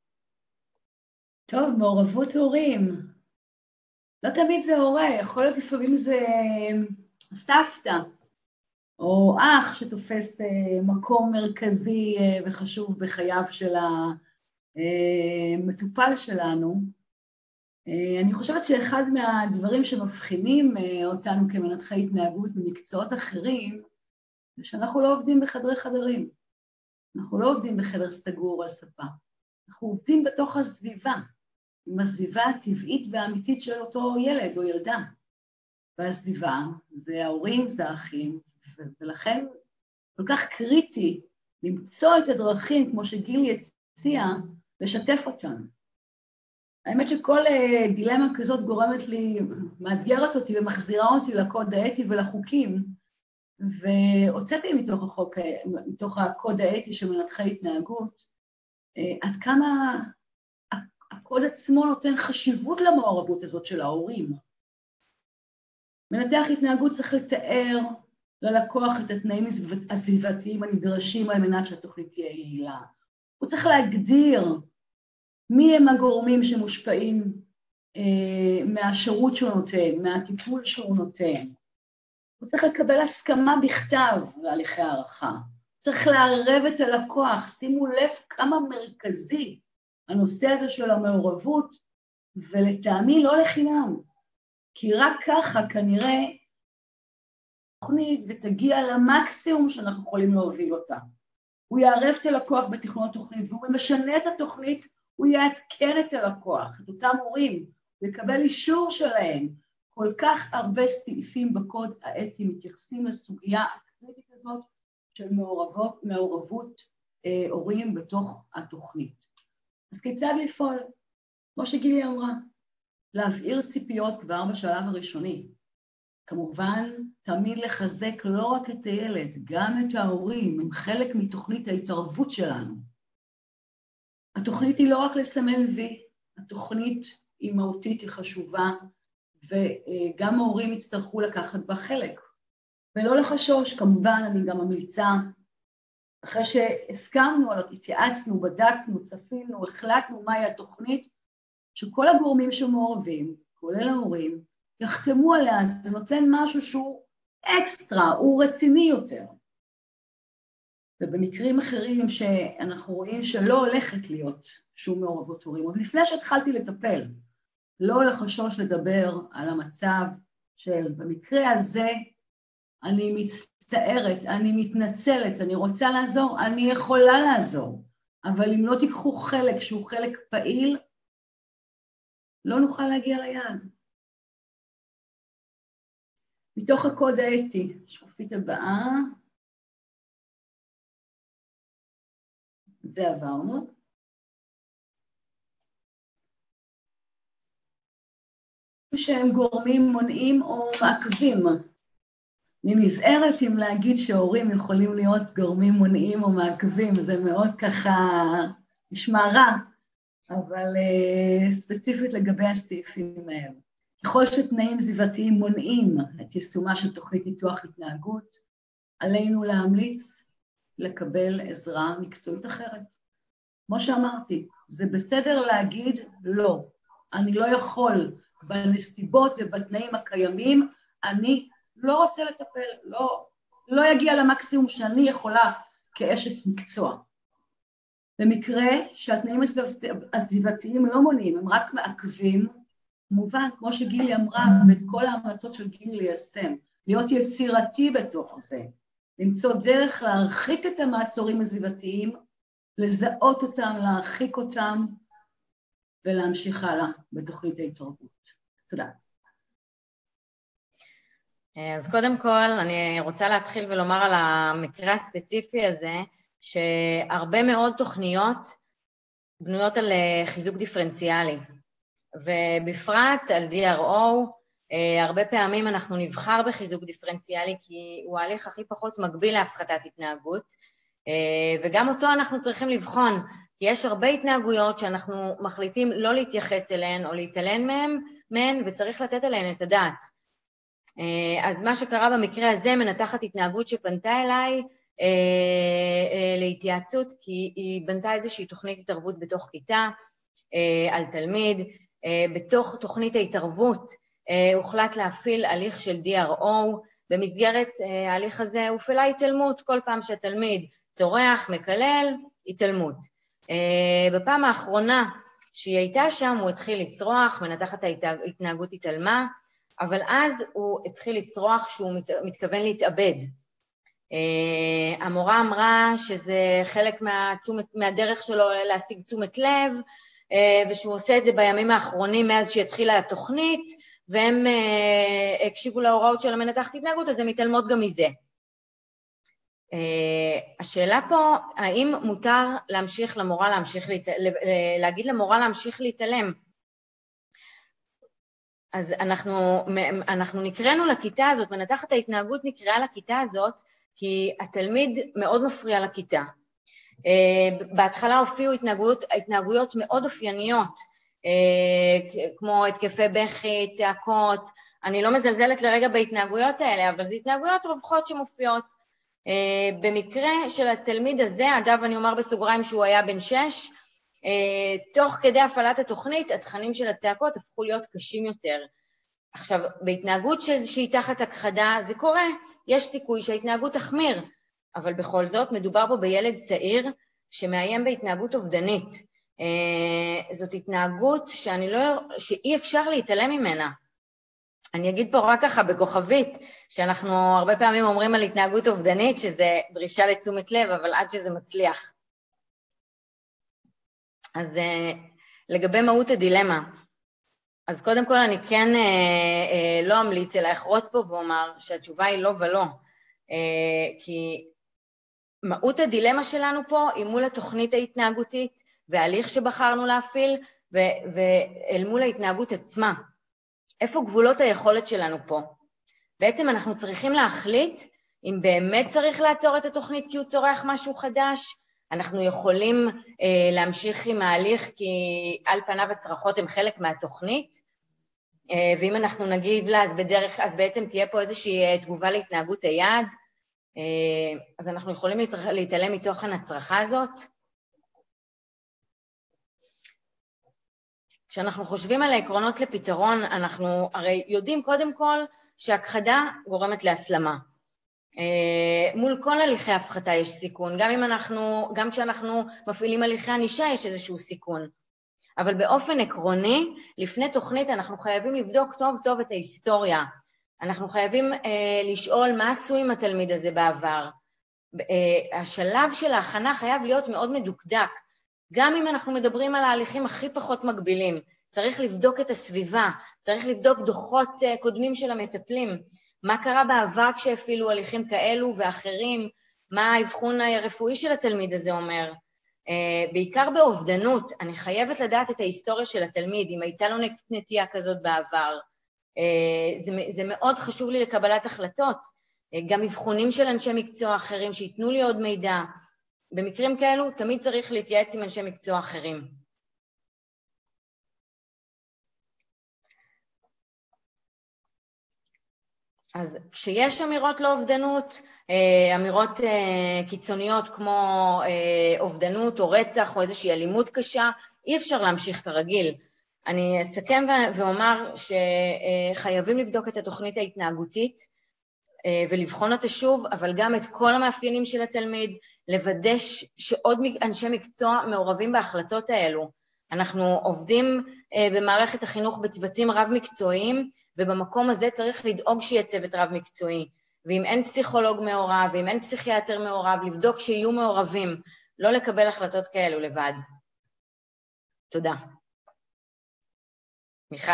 טוב, מעורבות הורים. לא תמיד זה הורה, יכול להיות לפעמים זה סבתא, או אח שתופס מקום מרכזי וחשוב בחייו של המטופל שלנו. אני חושבת שאחד מהדברים שמבחינים אותנו כמנתחי התנהגות ממקצועות אחרים, זה שאנחנו לא עובדים בחדרי חדרים. אנחנו לא עובדים בחדר סגור על ספה. אנחנו עובדים בתוך הסביבה, עם הסביבה הטבעית והאמיתית של אותו ילד או ילדה. והסביבה זה ההורים, זה האחים, ולכן כל כך קריטי למצוא את הדרכים, כמו שגילי הציע, לשתף אותנו. האמת שכל דילמה כזאת גורמת לי, מאתגרת אותי ומחזירה אותי לקוד האתי ולחוקים, והוצאתי מתוך החוק, מתוך הקוד האתי של מנתחי התנהגות, עד כמה הקוד עצמו נותן חשיבות למעורבות הזאת של ההורים. מנתח התנהגות צריך לתאר ללקוח את התנאים הסביבתיים הנדרשים על מנת שהתוכנית תהיה יעילה. הוא צריך להגדיר מי הם הגורמים שמושפעים אה, מהשירות שהוא נותן, מהטיפול שהוא נותן. הוא צריך לקבל הסכמה בכתב להליכי הערכה. צריך לערב את הלקוח, שימו לב כמה מרכזי הנושא הזה של המעורבות, ולטעמי לא לחינם, כי רק ככה כנראה תוכנית ותגיע למקסימום שאנחנו יכולים להוביל אותה. הוא יערב את הלקוח בתכנון תוכנית, והוא משנה את התוכנית, הוא יעדכן את הלקוח, את אותם הורים, יקבל אישור שלהם. כל כך הרבה סעיפים בקוד האתי מתייחסים לסוגיה הקריטית הזאת של מעורבות, מעורבות אה, הורים בתוך התוכנית. אז כיצד לפעול? כמו שגילי אמרה, להבעיר ציפיות כבר בשלב הראשוני. כמובן, תמיד לחזק לא רק את הילד, גם את ההורים, הם חלק מתוכנית ההתערבות שלנו. התוכנית היא לא רק לסמן וי, התוכנית היא מהותית, היא חשובה, וגם ההורים יצטרכו לקחת בה חלק. ולא לחשוש, כמובן, אני גם ממליצה, אחרי שהסכמנו, התייעצנו, בדקנו, צפינו, החלטנו מהי התוכנית, שכל הגורמים שמעורבים, כולל ההורים, יחתמו עליה, זה נותן משהו שהוא אקסטרה, הוא רציני יותר. ובמקרים אחרים שאנחנו רואים שלא הולכת להיות שום מעורבות הורים, עוד לפני שהתחלתי לטפל, לא לחשוש לדבר על המצב של, במקרה הזה, אני מצטערת, אני מתנצלת, אני רוצה לעזור, אני יכולה לעזור, אבל אם לא תיקחו חלק שהוא חלק פעיל, לא נוכל להגיע ליעד. מתוך הקוד האתי, שקופית הבאה, זה עברנו. שהם גורמים מונעים או מעכבים. אני נזהרת אם להגיד שההורים יכולים להיות גורמים מונעים או מעכבים, זה מאוד ככה נשמע רע, אבל uh, ספציפית לגבי הסעיפים האלה. ככל שתנאים סביבתיים מונעים את יישומה של תוכנית ניתוח התנהגות, עלינו להמליץ לקבל עזרה מקצועית אחרת. כמו שאמרתי, זה בסדר להגיד לא, אני לא יכול בנסיבות ובתנאים הקיימים, אני לא רוצה לטפל, לא, לא יגיע למקסימום שאני יכולה כאשת מקצוע. במקרה שהתנאים הסביבתיים לא מונעים, הם רק מעכבים, כמובן, כמו שגילי אמרה, ואת כל ההמלצות של גילי ליישם, להיות יצירתי בתוך זה, למצוא דרך להרחיק את המעצורים הסביבתיים, לזהות אותם, להרחיק אותם, ולהמשיך הלאה בתוכנית ההתערבות. תודה. אז קודם כל, אני רוצה להתחיל ולומר על המקרה הספציפי הזה, שהרבה מאוד תוכניות בנויות על חיזוק דיפרנציאלי, ובפרט על די אר או. הרבה פעמים אנחנו נבחר בחיזוק דיפרנציאלי כי הוא ההליך הכי פחות מגביל להפחתת התנהגות, וגם אותו אנחנו צריכים לבחון, כי יש הרבה התנהגויות שאנחנו מחליטים לא להתייחס אליהן או להתעלם מהן, מהן וצריך לתת עליהן את הדעת. אז מה שקרה במקרה הזה, מנתחת התנהגות שפנתה אליי להתייעצות, כי היא בנתה איזושהי תוכנית התערבות בתוך כיתה על תלמיד. בתוך תוכנית ההתערבות הוחלט להפעיל הליך של די אר או, במסגרת ההליך הזה הופעלה התעלמות, כל פעם שהתלמיד צורח, מקלל, התעלמות. בפעם האחרונה שהיא הייתה שם הוא התחיל לצרוח, מנתחת ההתנהגות התעלמה, אבל אז הוא התחיל לצרוח שהוא מתכוון להתאבד. המורה אמרה שזה חלק מהתשומת, מהדרך שלו להשיג תשומת לב, ושהוא עושה את זה בימים האחרונים מאז שהתחילה התוכנית, והם הקשיבו להוראות של המנתחת התנהגות, אז הם מתעלמות גם מזה. השאלה פה, האם מותר להמשיך למורה להמשיך, להגיד למורה להמשיך להתעלם? אז אנחנו, אנחנו נקראנו לכיתה הזאת, מנתחת ההתנהגות נקראה לכיתה הזאת, כי התלמיד מאוד מפריע לכיתה. בהתחלה הופיעו התנהגויות, התנהגויות מאוד אופייניות, כמו התקפי בכי, צעקות. אני לא מזלזלת לרגע בהתנהגויות האלה, אבל זה התנהגויות רווחות שמופיעות. במקרה של התלמיד הזה, אגב אני אומר בסוגריים שהוא היה בן שש, תוך כדי הפעלת התוכנית, התכנים של הצעקות הפכו להיות קשים יותר. עכשיו, בהתנהגות שהיא תחת הכחדה, זה קורה, יש סיכוי שההתנהגות תחמיר, אבל בכל זאת מדובר פה בילד צעיר שמאיים בהתנהגות אובדנית. זאת התנהגות שאני לא, שאי אפשר להתעלם ממנה. אני אגיד פה רק ככה בכוכבית, שאנחנו הרבה פעמים אומרים על התנהגות אובדנית, שזה דרישה לתשומת לב, אבל עד שזה מצליח. אז לגבי מהות הדילמה, אז קודם כל אני כן אה, אה, לא אמליץ, אלא אחרות פה ואומר שהתשובה היא לא ולא, אה, כי מהות הדילמה שלנו פה היא מול התוכנית ההתנהגותית, וההליך שבחרנו להפעיל, ואל מול ההתנהגות עצמה. איפה גבולות היכולת שלנו פה? בעצם אנחנו צריכים להחליט אם באמת צריך לעצור את התוכנית כי הוא צורח משהו חדש, אנחנו יכולים אה, להמשיך עם ההליך כי על פניו הצרחות הם חלק מהתוכנית, אה, ואם אנחנו נגיד לה, אז בדרך, אז בעצם תהיה פה איזושהי תגובה להתנהגות היעד, אה, אז אנחנו יכולים להתרח, להתעלם מתוכן הצרחה הזאת. כשאנחנו חושבים על העקרונות לפתרון, אנחנו הרי יודעים קודם כל שהכחדה גורמת להסלמה. מול כל הליכי הפחתה יש סיכון, גם אם אנחנו, גם כשאנחנו מפעילים הליכי ענישה יש איזשהו סיכון. אבל באופן עקרוני, לפני תוכנית אנחנו חייבים לבדוק טוב טוב את ההיסטוריה. אנחנו חייבים אה, לשאול מה עשו עם התלמיד הזה בעבר. אה, השלב של ההכנה חייב להיות מאוד מדוקדק. גם אם אנחנו מדברים על ההליכים הכי פחות מגבילים, צריך לבדוק את הסביבה, צריך לבדוק דוחות אה, קודמים של המטפלים, מה קרה בעבר כשהפעילו הליכים כאלו ואחרים, מה האבחון הרפואי של התלמיד הזה אומר. Uh, בעיקר באובדנות, אני חייבת לדעת את ההיסטוריה של התלמיד, אם הייתה לו נטייה כזאת בעבר. Uh, זה, זה מאוד חשוב לי לקבלת החלטות, uh, גם אבחונים של אנשי מקצוע אחרים שיתנו לי עוד מידע. במקרים כאלו תמיד צריך להתייעץ עם אנשי מקצוע אחרים. אז כשיש אמירות לאובדנות, אמירות קיצוניות כמו אובדנות או רצח או איזושהי אלימות קשה, אי אפשר להמשיך כרגיל. אני אסכם ואומר שחייבים לבדוק את התוכנית ההתנהגותית ולבחון אותה שוב, אבל גם את כל המאפיינים של התלמיד, לוודא שעוד אנשי מקצוע מעורבים בהחלטות האלו. אנחנו עובדים במערכת החינוך בצוותים רב-מקצועיים, ובמקום הזה צריך לדאוג שיהיה צוות רב-מקצועי. ואם אין פסיכולוג מעורב, ואם אין פסיכיאטר מעורב, לבדוק שיהיו מעורבים, לא לקבל החלטות כאלו לבד. תודה. מיכל.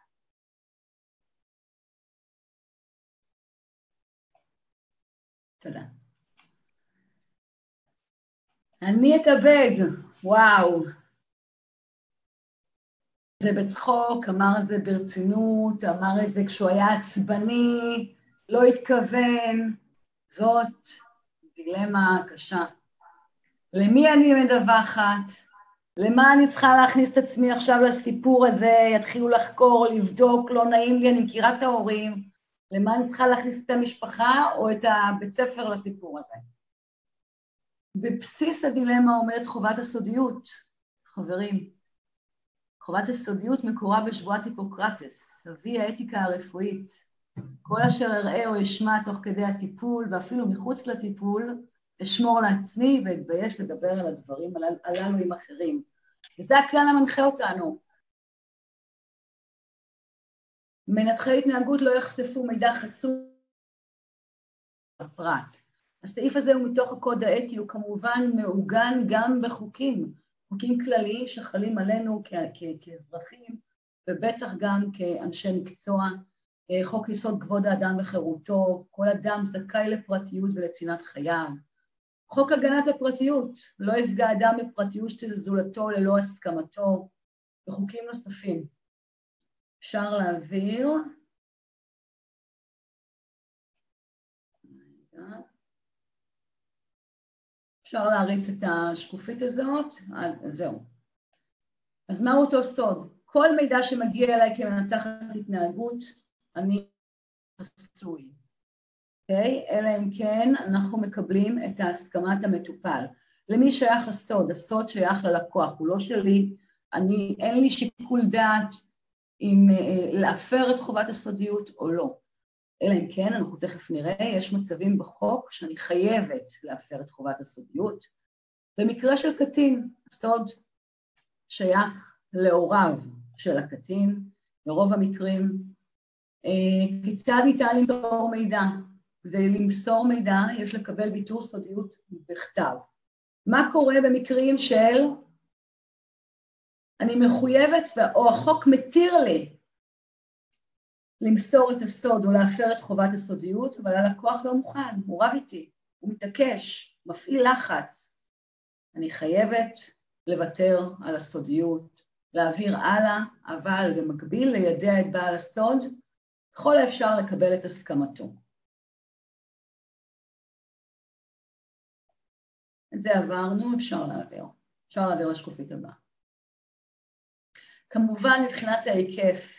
תודה. אני אתאבד, וואו. זה בצחוק, אמר את זה ברצינות, אמר את זה כשהוא היה עצבני, לא התכוון. זאת דילמה קשה. למי אני מדווחת? למה אני צריכה להכניס את עצמי עכשיו לסיפור הזה? יתחילו לחקור, לבדוק, לא נעים לי, אני מכירה את ההורים. למה אני צריכה להכניס את המשפחה או את הבית ספר לסיפור הזה? בבסיס הדילמה עומדת חובת הסודיות, חברים. חובת הסודיות מקורה בשבועת היפוקרטס, אבי האתיקה הרפואית. כל אשר אראה או אשמע תוך כדי הטיפול, ואפילו מחוץ לטיפול, אשמור לעצמי ואתבייש לדבר על הדברים הללו עם אחרים. וזה הכלל המנחה אותנו. מנתחי התנהגות לא יחשפו מידע חסוי בפרט. הסעיף הזה הוא מתוך הקוד האתי, הוא כמובן מעוגן גם בחוקים, חוקים כלליים שחלים עלינו כאזרחים, ובטח גם כאנשי מקצוע. חוק יסוד כבוד האדם וחירותו, כל אדם זכאי לפרטיות ולצנעת חייו. חוק הגנת הפרטיות, לא יפגע אדם בפרטיות של זולתו ללא הסכמתו, וחוקים נוספים. אפשר להעביר. אפשר להריץ את השקופית הזאת, זהו. אז מהו אותו סוד? כל מידע שמגיע אליי כמנתחת התנהגות, אני חסוי. אוקיי? אלא אם כן אנחנו מקבלים את ההסכמת המטופל. למי שייך הסוד? הסוד שייך ללקוח, הוא לא שלי. אני, אין לי שיקול דעת אם אה, להפר את חובת הסודיות או לא. אלא אם כן, אנחנו תכף נראה, יש מצבים בחוק שאני חייבת להפר את חובת הסודיות. במקרה של קטין, הסוד שייך להוריו של הקטין, ברוב המקרים. אה, כיצד ניתן למסור מידע? כדי למסור מידע, יש לקבל ביטור סודיות בכתב. מה קורה במקרים של אני מחויבת, או החוק מתיר לי למסור את הסוד או להפר את חובת הסודיות, אבל הלקוח לא מוכן, הוא רב איתי, הוא מתעקש, מפעיל לחץ. אני חייבת לוותר על הסודיות, להעביר הלאה, אבל במקביל לידע את בעל הסוד, ככל האפשר לקבל את הסכמתו. את זה עברנו, אפשר להעביר. אפשר להעביר לשקופית הבאה. כמובן, מבחינת ההיקף,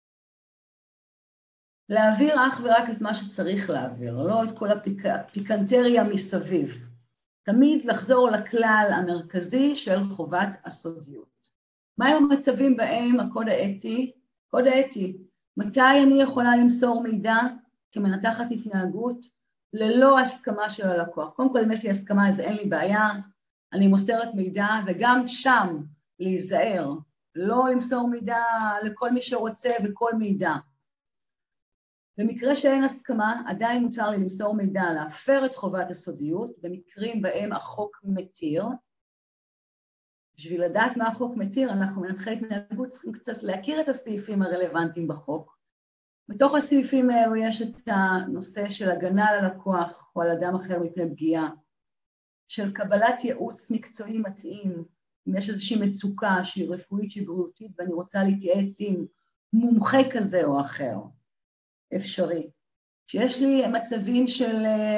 להעביר אך ורק את מה שצריך להעביר, לא את כל הפיקנטריה מסביב. תמיד לחזור לכלל המרכזי של חובת הסודיות. מה הם המצבים בהם הקוד האתי? קוד האתי, מתי אני יכולה למסור מידע כמנתחת התנהגות ללא הסכמה של הלקוח? קודם כל, אם יש לי הסכמה, אז אין לי בעיה, אני מוסרת מידע, וגם שם להיזהר, לא למסור מידע לכל מי שרוצה וכל מידע. במקרה שאין הסכמה, עדיין מותר לי למסור מידע להפר את חובת הסודיות, במקרים בהם החוק מתיר. בשביל לדעת מה החוק מתיר, אנחנו מנתחי התנהגות צריכים קצת להכיר את הסעיפים הרלוונטיים בחוק. בתוך הסעיפים האלו יש את הנושא של הגנה על הלקוח או על אדם אחר מפני פגיעה, של קבלת ייעוץ מקצועי מתאים, אם יש איזושהי מצוקה שהיא רפואית, שהיא בריאותית, ואני רוצה להתייעץ עם מומחה כזה או אחר. אפשרי. שיש לי מצבים של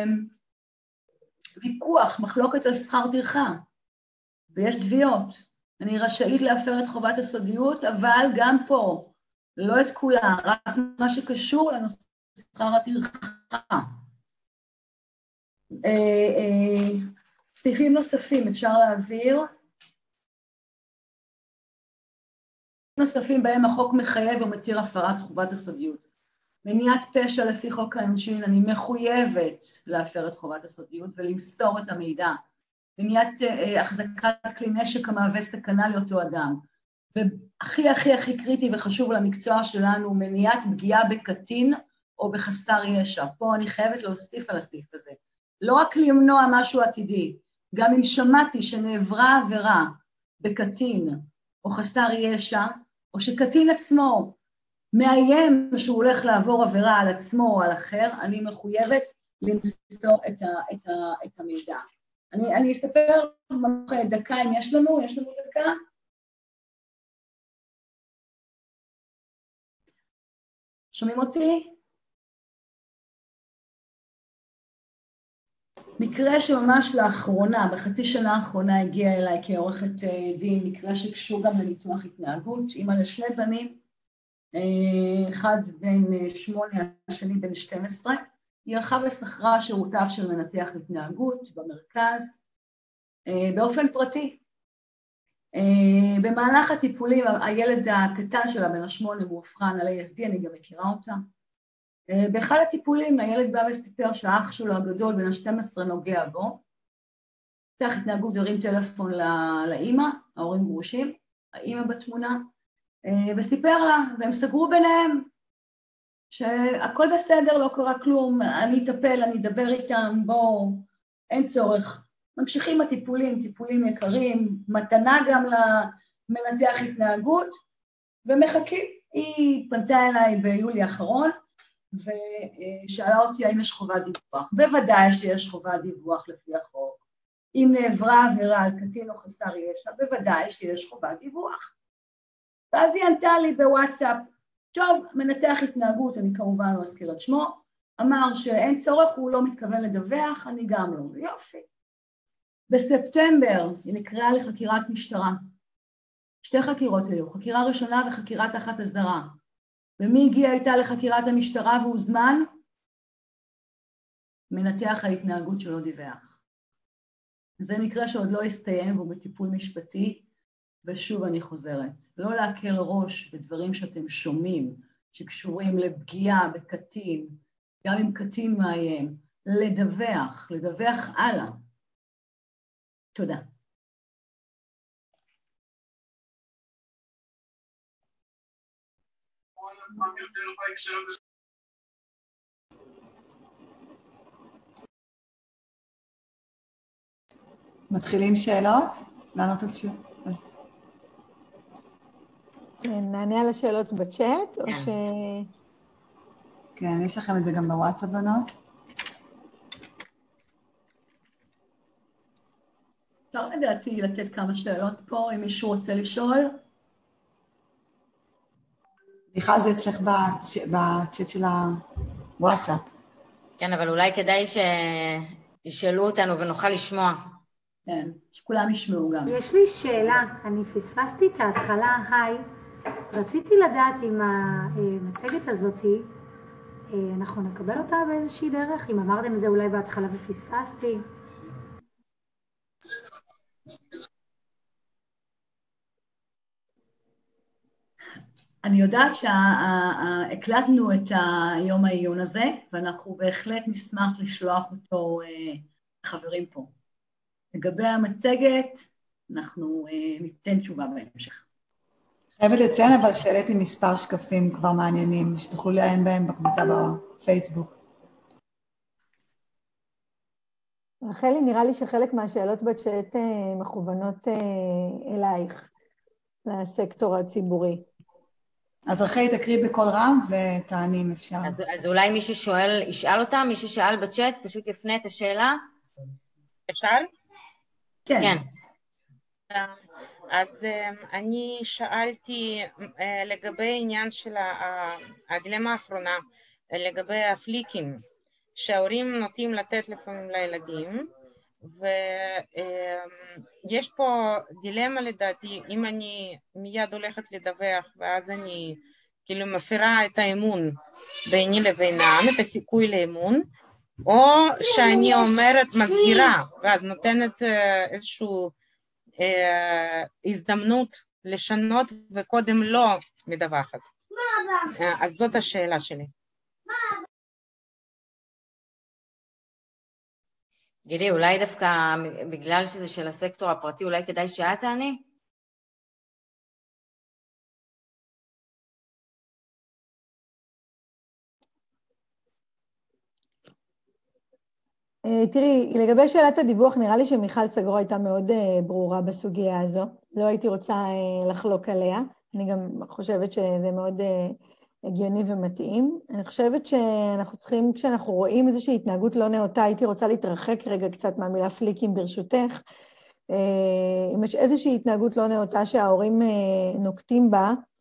ויכוח, מחלוקת על שכר טרחה, ויש תביעות. אני רשאית להפר את חובת הסודיות, אבל גם פה, לא את כולה, רק מה שקשור לנושא שכר הטרחה. סעיפים נוספים, אפשר להעביר. נוספים בהם החוק מחייב ומתיר הפרת חובת הסודיות. מניעת פשע לפי חוק העונשין, אני מחויבת להפר את חובת הסודיות ולמסור את המידע. מניעת אה, החזקת כלי נשק המהווה סכנה לאותו אדם. והכי הכי הכי קריטי וחשוב למקצוע שלנו, מניעת פגיעה בקטין או בחסר ישע. פה אני חייבת להוסיף על הסעיף הזה. לא רק למנוע משהו עתידי, גם אם שמעתי שנעברה עבירה בקטין או חסר ישע, או שקטין עצמו מאיים שהוא הולך לעבור עבירה על עצמו או על אחר, אני מחויבת למסור את, ה, את, ה, את המידע. אני, אני אספר דקה אם יש לנו, יש לנו דקה. שומעים אותי? מקרה שממש לאחרונה, בחצי שנה האחרונה הגיע אליי כעורכת דין, מקרה שקשור גם לניתוח התנהגות, אימא לשני בנים, אחד בן שמונה, השני בן שתים עשרה, היא הלכה ושכרה שירותיו של מנתח התנהגות במרכז, באופן פרטי. במהלך הטיפולים, הילד הקטן שלה, בן השמונה, מאובחן על איי אס די, אני גם מכירה אותה. באחד הטיפולים, הילד בא וסיפר שהאח שלו הגדול, בן ה-שתים עשרה, נוגע בו. פתח התנהגות, הרים טלפון לאמא, ההורים גרושים, האמא בתמונה, וסיפר לה, והם סגרו ביניהם, שהכל בסדר, לא קרה כלום, אני אטפל, אני אדבר איתם, בוא, אין צורך. ממשיכים הטיפולים, טיפולים יקרים, מתנה גם למנתח התנהגות, ומחכים. היא פנתה אליי ביולי האחרון, ושאלה אותי האם יש חובת דיווח. בוודאי שיש חובת דיווח לפי החוק. אם נעברה עבירה על קטין או חסר ישע, בוודאי שיש חובת דיווח. ואז היא ענתה לי בוואטסאפ, טוב, מנתח התנהגות, אני כמובן לא אזכיר את שמו, אמר שאין צורך, הוא לא מתכוון לדווח, אני גם לא. יופי. בספטמבר היא נקראה לחקירת משטרה. שתי חקירות היו, חקירה ראשונה וחקירה תחת אזהרה. ומי הגיע איתה לחקירת המשטרה והוזמן? מנתח ההתנהגות שלא דיווח. זה מקרה שעוד לא הסתיים והוא בטיפול משפטי, ושוב אני חוזרת. לא להקל ראש בדברים שאתם שומעים, שקשורים לפגיעה בקטין, גם אם קטין מאיים, לדווח, לדווח הלאה. תודה. מתחילים שאלות? לענות על שאלות? נענה על השאלות בצ'אט, או ש... כן, יש לכם את זה גם בוואטסאפ, בנות? אפשר לדעתי לתת כמה שאלות פה, אם מישהו רוצה לשאול. בכלל זה אצלך בצ'אט של הוואטסאפ. כן, אבל אולי כדאי שישאלו אותנו ונוכל לשמוע. כן, שכולם ישמעו גם. יש לי שאלה, אני פספסתי את ההתחלה, היי. רציתי לדעת אם המצגת הזאת, אנחנו נקבל אותה באיזושהי דרך? אם אמרתם את זה אולי בהתחלה ופספסתי. אני יודעת שהקלטנו את היום העיון הזה, ואנחנו בהחלט נשמח לשלוח אותו לחברים פה. לגבי המצגת, אנחנו ניתן תשובה בהמשך. חייבת לציין אבל שהעליתי מספר שקפים כבר מעניינים, שתוכלו לעיין בהם בקבוצה בפייסבוק. רחלי, נראה לי שחלק מהשאלות בצ'אט מכוונות אלייך, לסקטור הציבורי. אז רחלי תקריא בכל רם ותעני אם אפשר. אז, אז אולי מי ששואל, ישאל אותה, מי ששאל בצ'אט, פשוט יפנה את השאלה. אפשר? כן. כן. אז אני שאלתי לגבי עניין של הדילמה האחרונה, לגבי הפליקים, שההורים נוטים לתת לפעמים לילדים, ויש פה דילמה לדעתי, אם אני מיד הולכת לדווח, ואז אני כאילו מפירה את האמון ביני לבינם, את הסיכוי לאמון, או שאני אומרת מסגירה, ואז נותנת איזשהו הזדמנות לשנות וקודם לא מדווחת. אז זאת השאלה שלי. גילי, אולי דווקא בגלל שזה של הסקטור הפרטי, אולי כדאי שאת תעני? תראי, לגבי שאלת הדיווח, נראה לי שמיכל סגרו הייתה מאוד ברורה בסוגיה הזו. לא הייתי רוצה לחלוק עליה. אני גם חושבת שזה מאוד הגיוני ומתאים. אני חושבת שאנחנו צריכים, כשאנחנו רואים איזושהי התנהגות לא נאותה, הייתי רוצה להתרחק רגע קצת מהמילה פליקים ברשותך. אם יש איזושהי התנהגות לא נאותה שההורים נוקטים בה,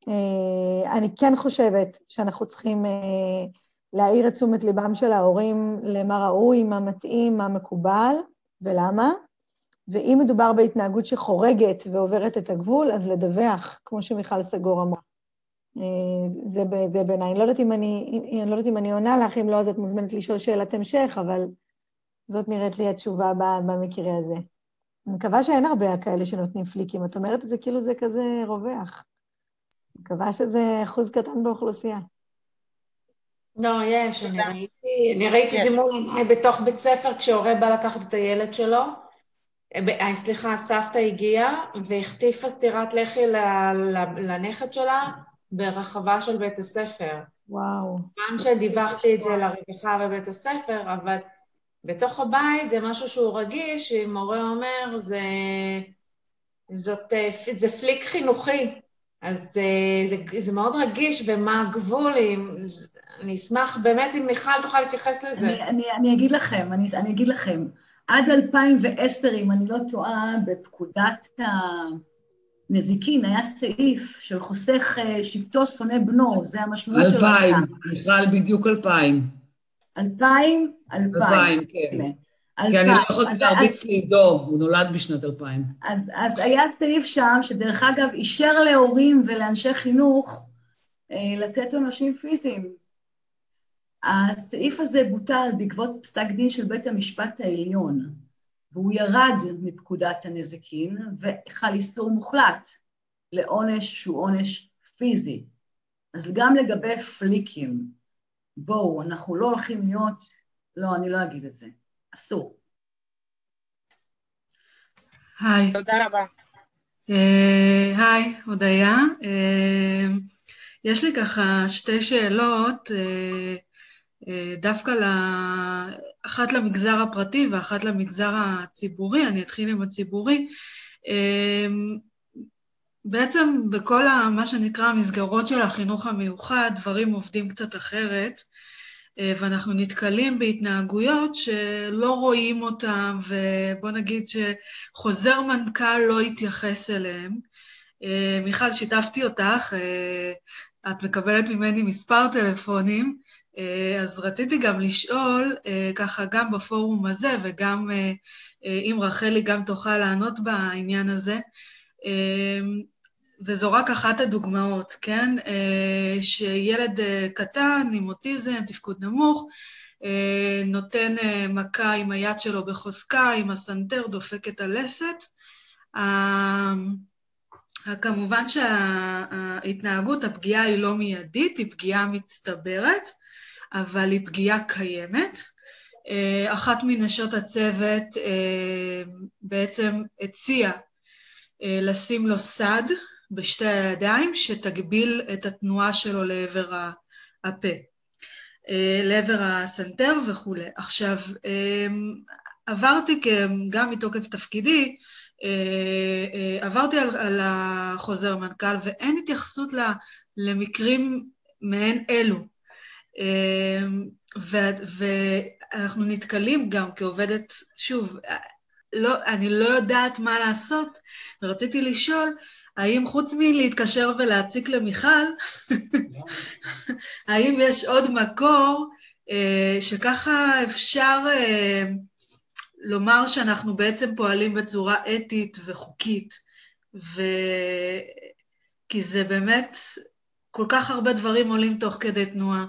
אני כן חושבת שאנחנו צריכים להעיר את תשומת ליבם של ההורים למה ראוי, מה מתאים, מה מקובל ולמה. ואם מדובר בהתנהגות שחורגת ועוברת את הגבול, אז לדווח, כמו שמיכל סגור אמרה. זה, זה בעיניי. אני לא יודעת אם אני, אני לא יודעת אם אני עונה לך, אם לא, אז את מוזמנת לשאול שאלת המשך, אבל זאת נראית לי התשובה במקרה הזה. אני מקווה שאין הרבה כאלה שנותנים פליקים. את אומרת את זה כאילו זה כזה רווח. אני מקווה שזה אחוז קטן באוכלוסייה. לא, יש, אני ראיתי, אני ראיתי את זה מול עיניי בתוך בית ספר, כשהורה בא לקחת את הילד שלו, סליחה, הסבתא הגיעה, והחטיפה סטירת לחי לנכד שלה, ברחבה של בית הספר. וואו. כמובן שדיווחתי את זה לרווחה בבית הספר, אבל בתוך הבית זה משהו שהוא רגיש, אם מורה אומר, זה, זאת, זה פליק חינוכי, אז זה, זה מאוד רגיש, ומה הגבול, אני אשמח באמת אם מיכל תוכל להתייחס לזה. אני, אני, אני אגיד לכם, אני, אני אגיד לכם, עד אלפיים ועשר, אם אני לא טועה, בפקודת הנזיקין, היה סעיף של חוסך שבטו שונא בנו, זה המשמעות שלו. אלפיים, מיכל בדיוק אלפיים. אלפיים? אלפיים. אלפיים, כן. כי אני לא יכולת להרביץ לעידו, הוא נולד בשנת אלפיים. אז, אז היה סעיף שם, שדרך אגב אישר להורים ולאנשי חינוך לתת עונשים פיזיים. הסעיף הזה בוטל בעקבות פסק דין של בית המשפט העליון, והוא ירד מפקודת הנזיקין, וחל איסור מוחלט לעונש שהוא עונש פיזי. אז גם לגבי פליקים, בואו, אנחנו לא הולכים להיות, לא, אני לא אגיד את זה, אסור. היי. תודה רבה. היי, הודיה. יש לי ככה שתי שאלות, דווקא אחת למגזר הפרטי ואחת למגזר הציבורי. אני אתחיל עם הציבורי. בעצם בכל מה שנקרא המסגרות של החינוך המיוחד, דברים עובדים קצת אחרת, ואנחנו נתקלים בהתנהגויות שלא רואים אותם, ובוא נגיד שחוזר מנכ"ל לא יתייחס אליהם. מיכל, שיתפתי אותך, את מקבלת ממני מספר טלפונים, אז רציתי גם לשאול, ככה גם בפורום הזה, וגם אם רחלי גם תוכל לענות בעניין הזה, וזו רק אחת הדוגמאות, כן? שילד קטן עם אוטיזם, תפקוד נמוך, נותן מכה עם היד שלו בחוזקה, עם הסנטר, דופק את הלסת. כמובן שההתנהגות, הפגיעה היא לא מיידית, היא פגיעה מצטברת, אבל היא פגיעה קיימת. אחת מנשות הצוות בעצם הציעה לשים לו סד בשתי הידיים, שתגביל את התנועה שלו לעבר הפה, לעבר הסנטר וכו'. עכשיו, עברתי גם מתוקף תפקידי, עברתי על, על החוזר מנכ"ל, ואין התייחסות למקרים מעין אלו. ו, ואנחנו נתקלים גם כעובדת, שוב, לא, אני לא יודעת מה לעשות, ורציתי לשאול, האם חוץ מלהתקשר ולהציק למיכל, האם יש עוד מקור שככה אפשר לומר שאנחנו בעצם פועלים בצורה אתית וחוקית, ו... כי זה באמת, כל כך הרבה דברים עולים תוך כדי תנועה,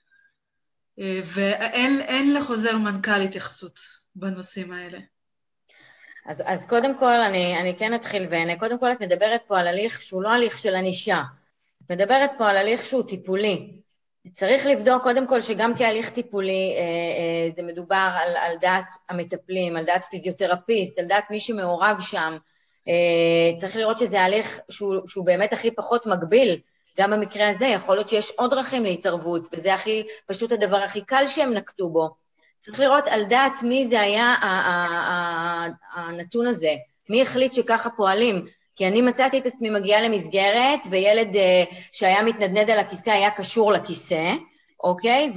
ואין אין לחוזר מנכ"ל התייחסות בנושאים האלה. אז, אז קודם כל, אני, אני כן אתחיל וענה. קודם כל, את מדברת פה על הליך שהוא לא הליך של ענישה. את מדברת פה על הליך שהוא טיפולי. צריך לבדוק קודם כל שגם כהליך טיפולי, אה, אה, זה מדובר על, על דעת המטפלים, על דעת פיזיותרפיסט, על דעת מי שמעורב שם. אה, צריך לראות שזה הליך שהוא, שהוא באמת הכי פחות מגביל. גם במקרה הזה יכול להיות שיש עוד דרכים להתערבות, וזה הכי, פשוט הדבר הכי קל שהם נקטו בו. צריך לראות על דעת מי זה היה הנתון הזה, מי החליט שככה פועלים, כי אני מצאתי את עצמי מגיעה למסגרת, וילד שהיה מתנדנד על הכיסא היה קשור לכיסא, אוקיי?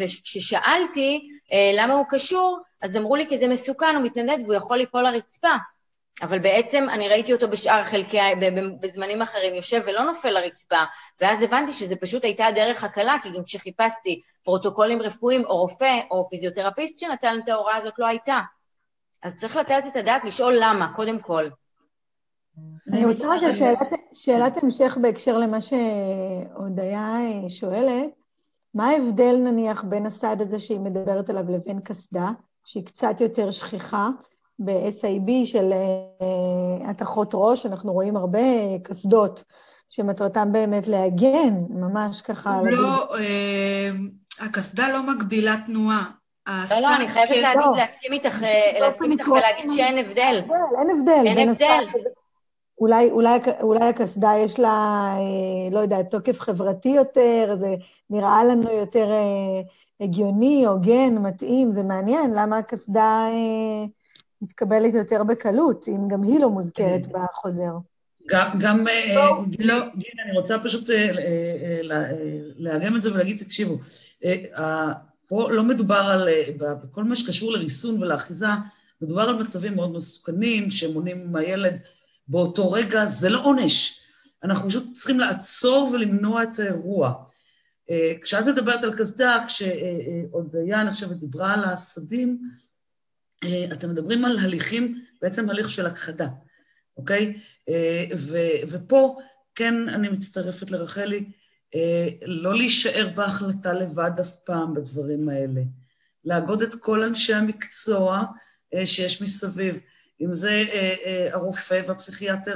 וכששאלתי למה הוא קשור, אז אמרו לי כי זה מסוכן, הוא מתנדנד והוא יכול ליפול לרצפה. אבל בעצם אני ראיתי אותו בשאר חלקי, בזמנים אחרים, יושב ולא נופל לרצפה, ואז הבנתי שזה פשוט הייתה דרך הקלה, כי גם כשחיפשתי פרוטוקולים רפואיים, או רופא, או פיזיותרפיסט שנתן את ההוראה הזאת לא הייתה. אז צריך לתת את הדעת לשאול למה, קודם כל. אני רוצה רגע שאלת, שאלת המשך בהקשר למה שהודיה שואלת, מה ההבדל נניח בין הסעד הזה שהיא מדברת עליו לבין קסדה, שהיא קצת יותר שכיחה, ב-אס איי בי של התחות ראש, אנחנו רואים הרבה קסדות, שמטרתם באמת להגן, ממש ככה... לא, הקסדה לא מגבילה תנועה. לא, לא, אני חייבת להגיד, להסכים איתך, להסכים איתך ולהגיד שאין הבדל. אין הבדל. אין הבדל. אולי, אולי, אולי הקסדה יש לה, לא יודע, תוקף חברתי יותר, זה נראה לנו יותר הגיוני, הוגן, מתאים, זה מעניין, למה הקסדה מתקבלת יותר בקלות, אם גם היא לא מוזכרת בחוזר. גם, גם, לא, אני רוצה פשוט לאגם את זה ולהגיד, תקשיבו, פה לא מדובר על, בכל מה שקשור לריסון ולאחיזה, מדובר על מצבים מאוד מסוכנים, שמונים מהילד באותו רגע, זה לא עונש. אנחנו פשוט צריכים לעצור ולמנוע את האירוע. כשאת מדברת על קסדה, כשהודיה, אני חושבת, דיברה על הסדים, אתם מדברים על הליכים, בעצם הליך של הכחדה, אוקיי? ופה, כן, אני מצטרפת לרחלי, לא להישאר בהחלטה לבד אף פעם בדברים האלה. להגוד את כל אנשי המקצוע שיש מסביב, אם זה הרופא והפסיכיאטר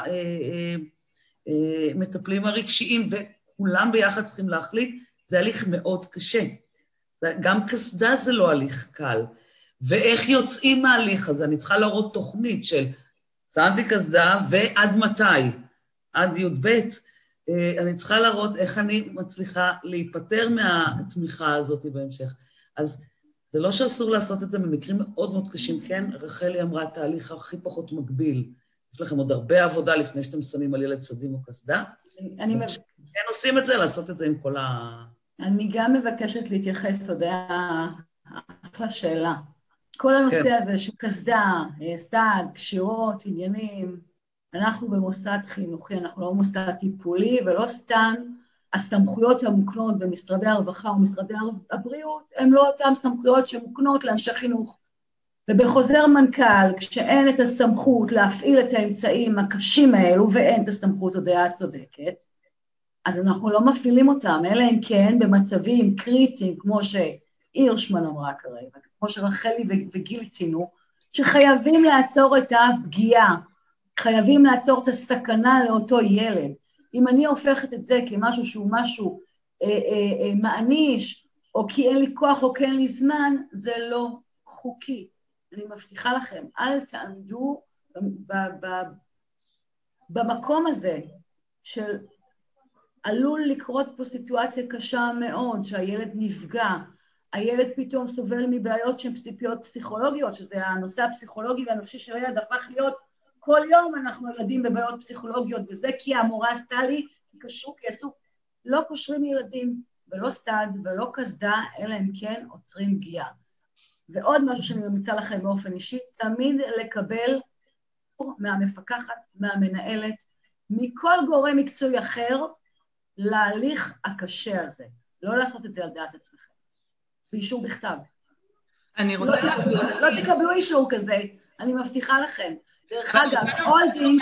והמטפלים הרגשיים, וכולם ביחד צריכים להחליט, זה הליך מאוד קשה. גם קסדה זה לא הליך קל. ואיך יוצאים מההליך הזה? אני צריכה להראות תוכנית של שמתי קסדה ועד מתי? עד י' ב', אני צריכה להראות איך אני מצליחה להיפטר מהתמיכה הזאת בהמשך. אז זה לא שאסור לעשות את זה במקרים מאוד מאוד קשים, כן? רחלי אמרה, תהליך הכי פחות מגביל. יש לכם עוד הרבה עבודה לפני שאתם שמים על ילד סדים או קסדה. אני מבקשת... כן עושים את זה, לעשות את זה עם כל ה... אני גם מבקשת להתייחס, עוד היה אחלה שאלה. כל הנושא כן. הזה של קסדה, סעד, קשירות, עניינים, אנחנו במוסד חינוכי, אנחנו לא מוסד טיפולי, ולא סתם הסמכויות המוקנות במשרדי הרווחה ומשרדי הבריאות, הן לא אותן סמכויות שמוקנות לאנשי חינוך. ובחוזר מנכ"ל, כשאין את הסמכות להפעיל את האמצעים הקשים האלו, ואין את הסמכות הודעה הצודקת, אז אנחנו לא מפעילים אותם, אלא אם כן במצבים קריטיים, כמו שאירשמן אמרה כרגע, כמו שרחלי וגיל ציינו, שחייבים לעצור את הפגיעה, חייבים לעצור את הסכנה לאותו ילד. אם אני הופכת את זה כמשהו שהוא משהו אה, אה, אה, מעניש, או כי אין לי כוח או כי אין לי זמן, זה לא חוקי. אני מבטיחה לכם, אל תעמדו ב- ב- במקום הזה של עלול לקרות פה סיטואציה קשה מאוד, שהילד נפגע, הילד פתאום סובל מבעיות שהן פסיכיות פסיכולוגיות, שזה הנושא הפסיכולוגי והנפשי של הילד הפך להיות, כל יום אנחנו ילדים בבעיות פסיכולוגיות, וזה כי המורה עשתה לי, כי קשרו, כי עשו, לא קושרים ילדים, ולא סעד, ולא קסדה, אלא אם כן עוצרים פגיעה. ועוד משהו שאני ממצא לכם באופן אישי, תמיד לקבל מהמפקחת, מהמנהלת, מכל גורם מקצועי אחר, להליך הקשה הזה. לא לעשות את זה על דעת עצמכם. באישור בכתב. אני רוצה... לא, לא תקבלו אישור כזה, אני מבטיחה לכם. דרך אגב, הולדינג,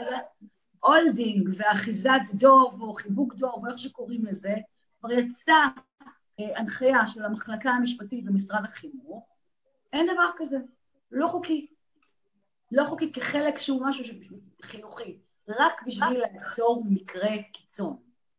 הולדינג ואחיזת דוב, או חיבוק דוב, או איך שקוראים לזה, כבר יצאה הנחיה של המחלקה המשפטית במשרד החינוך, אין דבר כזה, לא חוקי. לא חוקי כחלק שהוא משהו חינוכי, רק בשביל לעצור מקרה קיצון.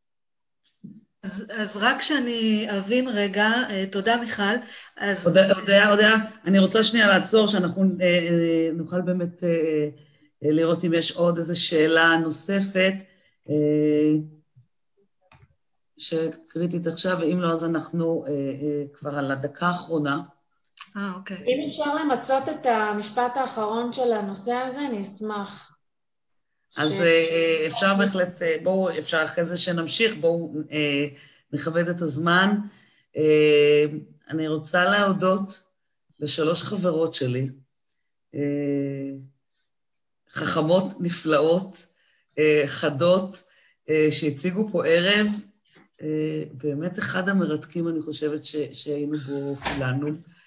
אז, אז רק שאני אבין רגע, תודה מיכל. אז... הודיה, הודיה, אני רוצה שנייה לעצור, שאנחנו נוכל באמת לראות אם יש עוד איזו שאלה נוספת, שקריטית עכשיו, ואם לא, אז אנחנו כבר על הדקה האחרונה. אה, אוקיי. אם אפשר למצות את המשפט האחרון של הנושא הזה, אני אשמח. אז אפשר בהחלט, בואו, אפשר אחרי זה שנמשיך, בואו נכבד את הזמן. אני רוצה להודות לשלוש חברות שלי, חכמות נפלאות, חדות, שהציגו פה ערב, באמת אחד המרתקים, אני חושבת, שהיינו בו כולנו,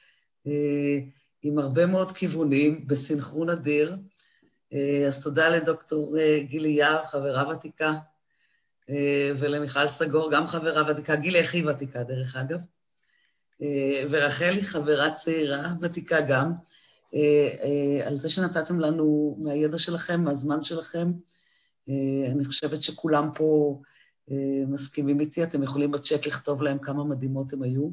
עם הרבה מאוד כיוונים, בסנכרון אדיר. אז תודה לדוקטור גילי יער, חברה ותיקה, ולמיכל סגור, גם חברה ותיקה, גילי הכי ותיקה דרך אגב, ורחלי חברה צעירה, ותיקה גם, על זה שנתתם לנו מהידע שלכם, מהזמן שלכם. אני חושבת שכולם פה מסכימים איתי, אתם יכולים בצ'אט לכתוב להם כמה מדהימות הם היו.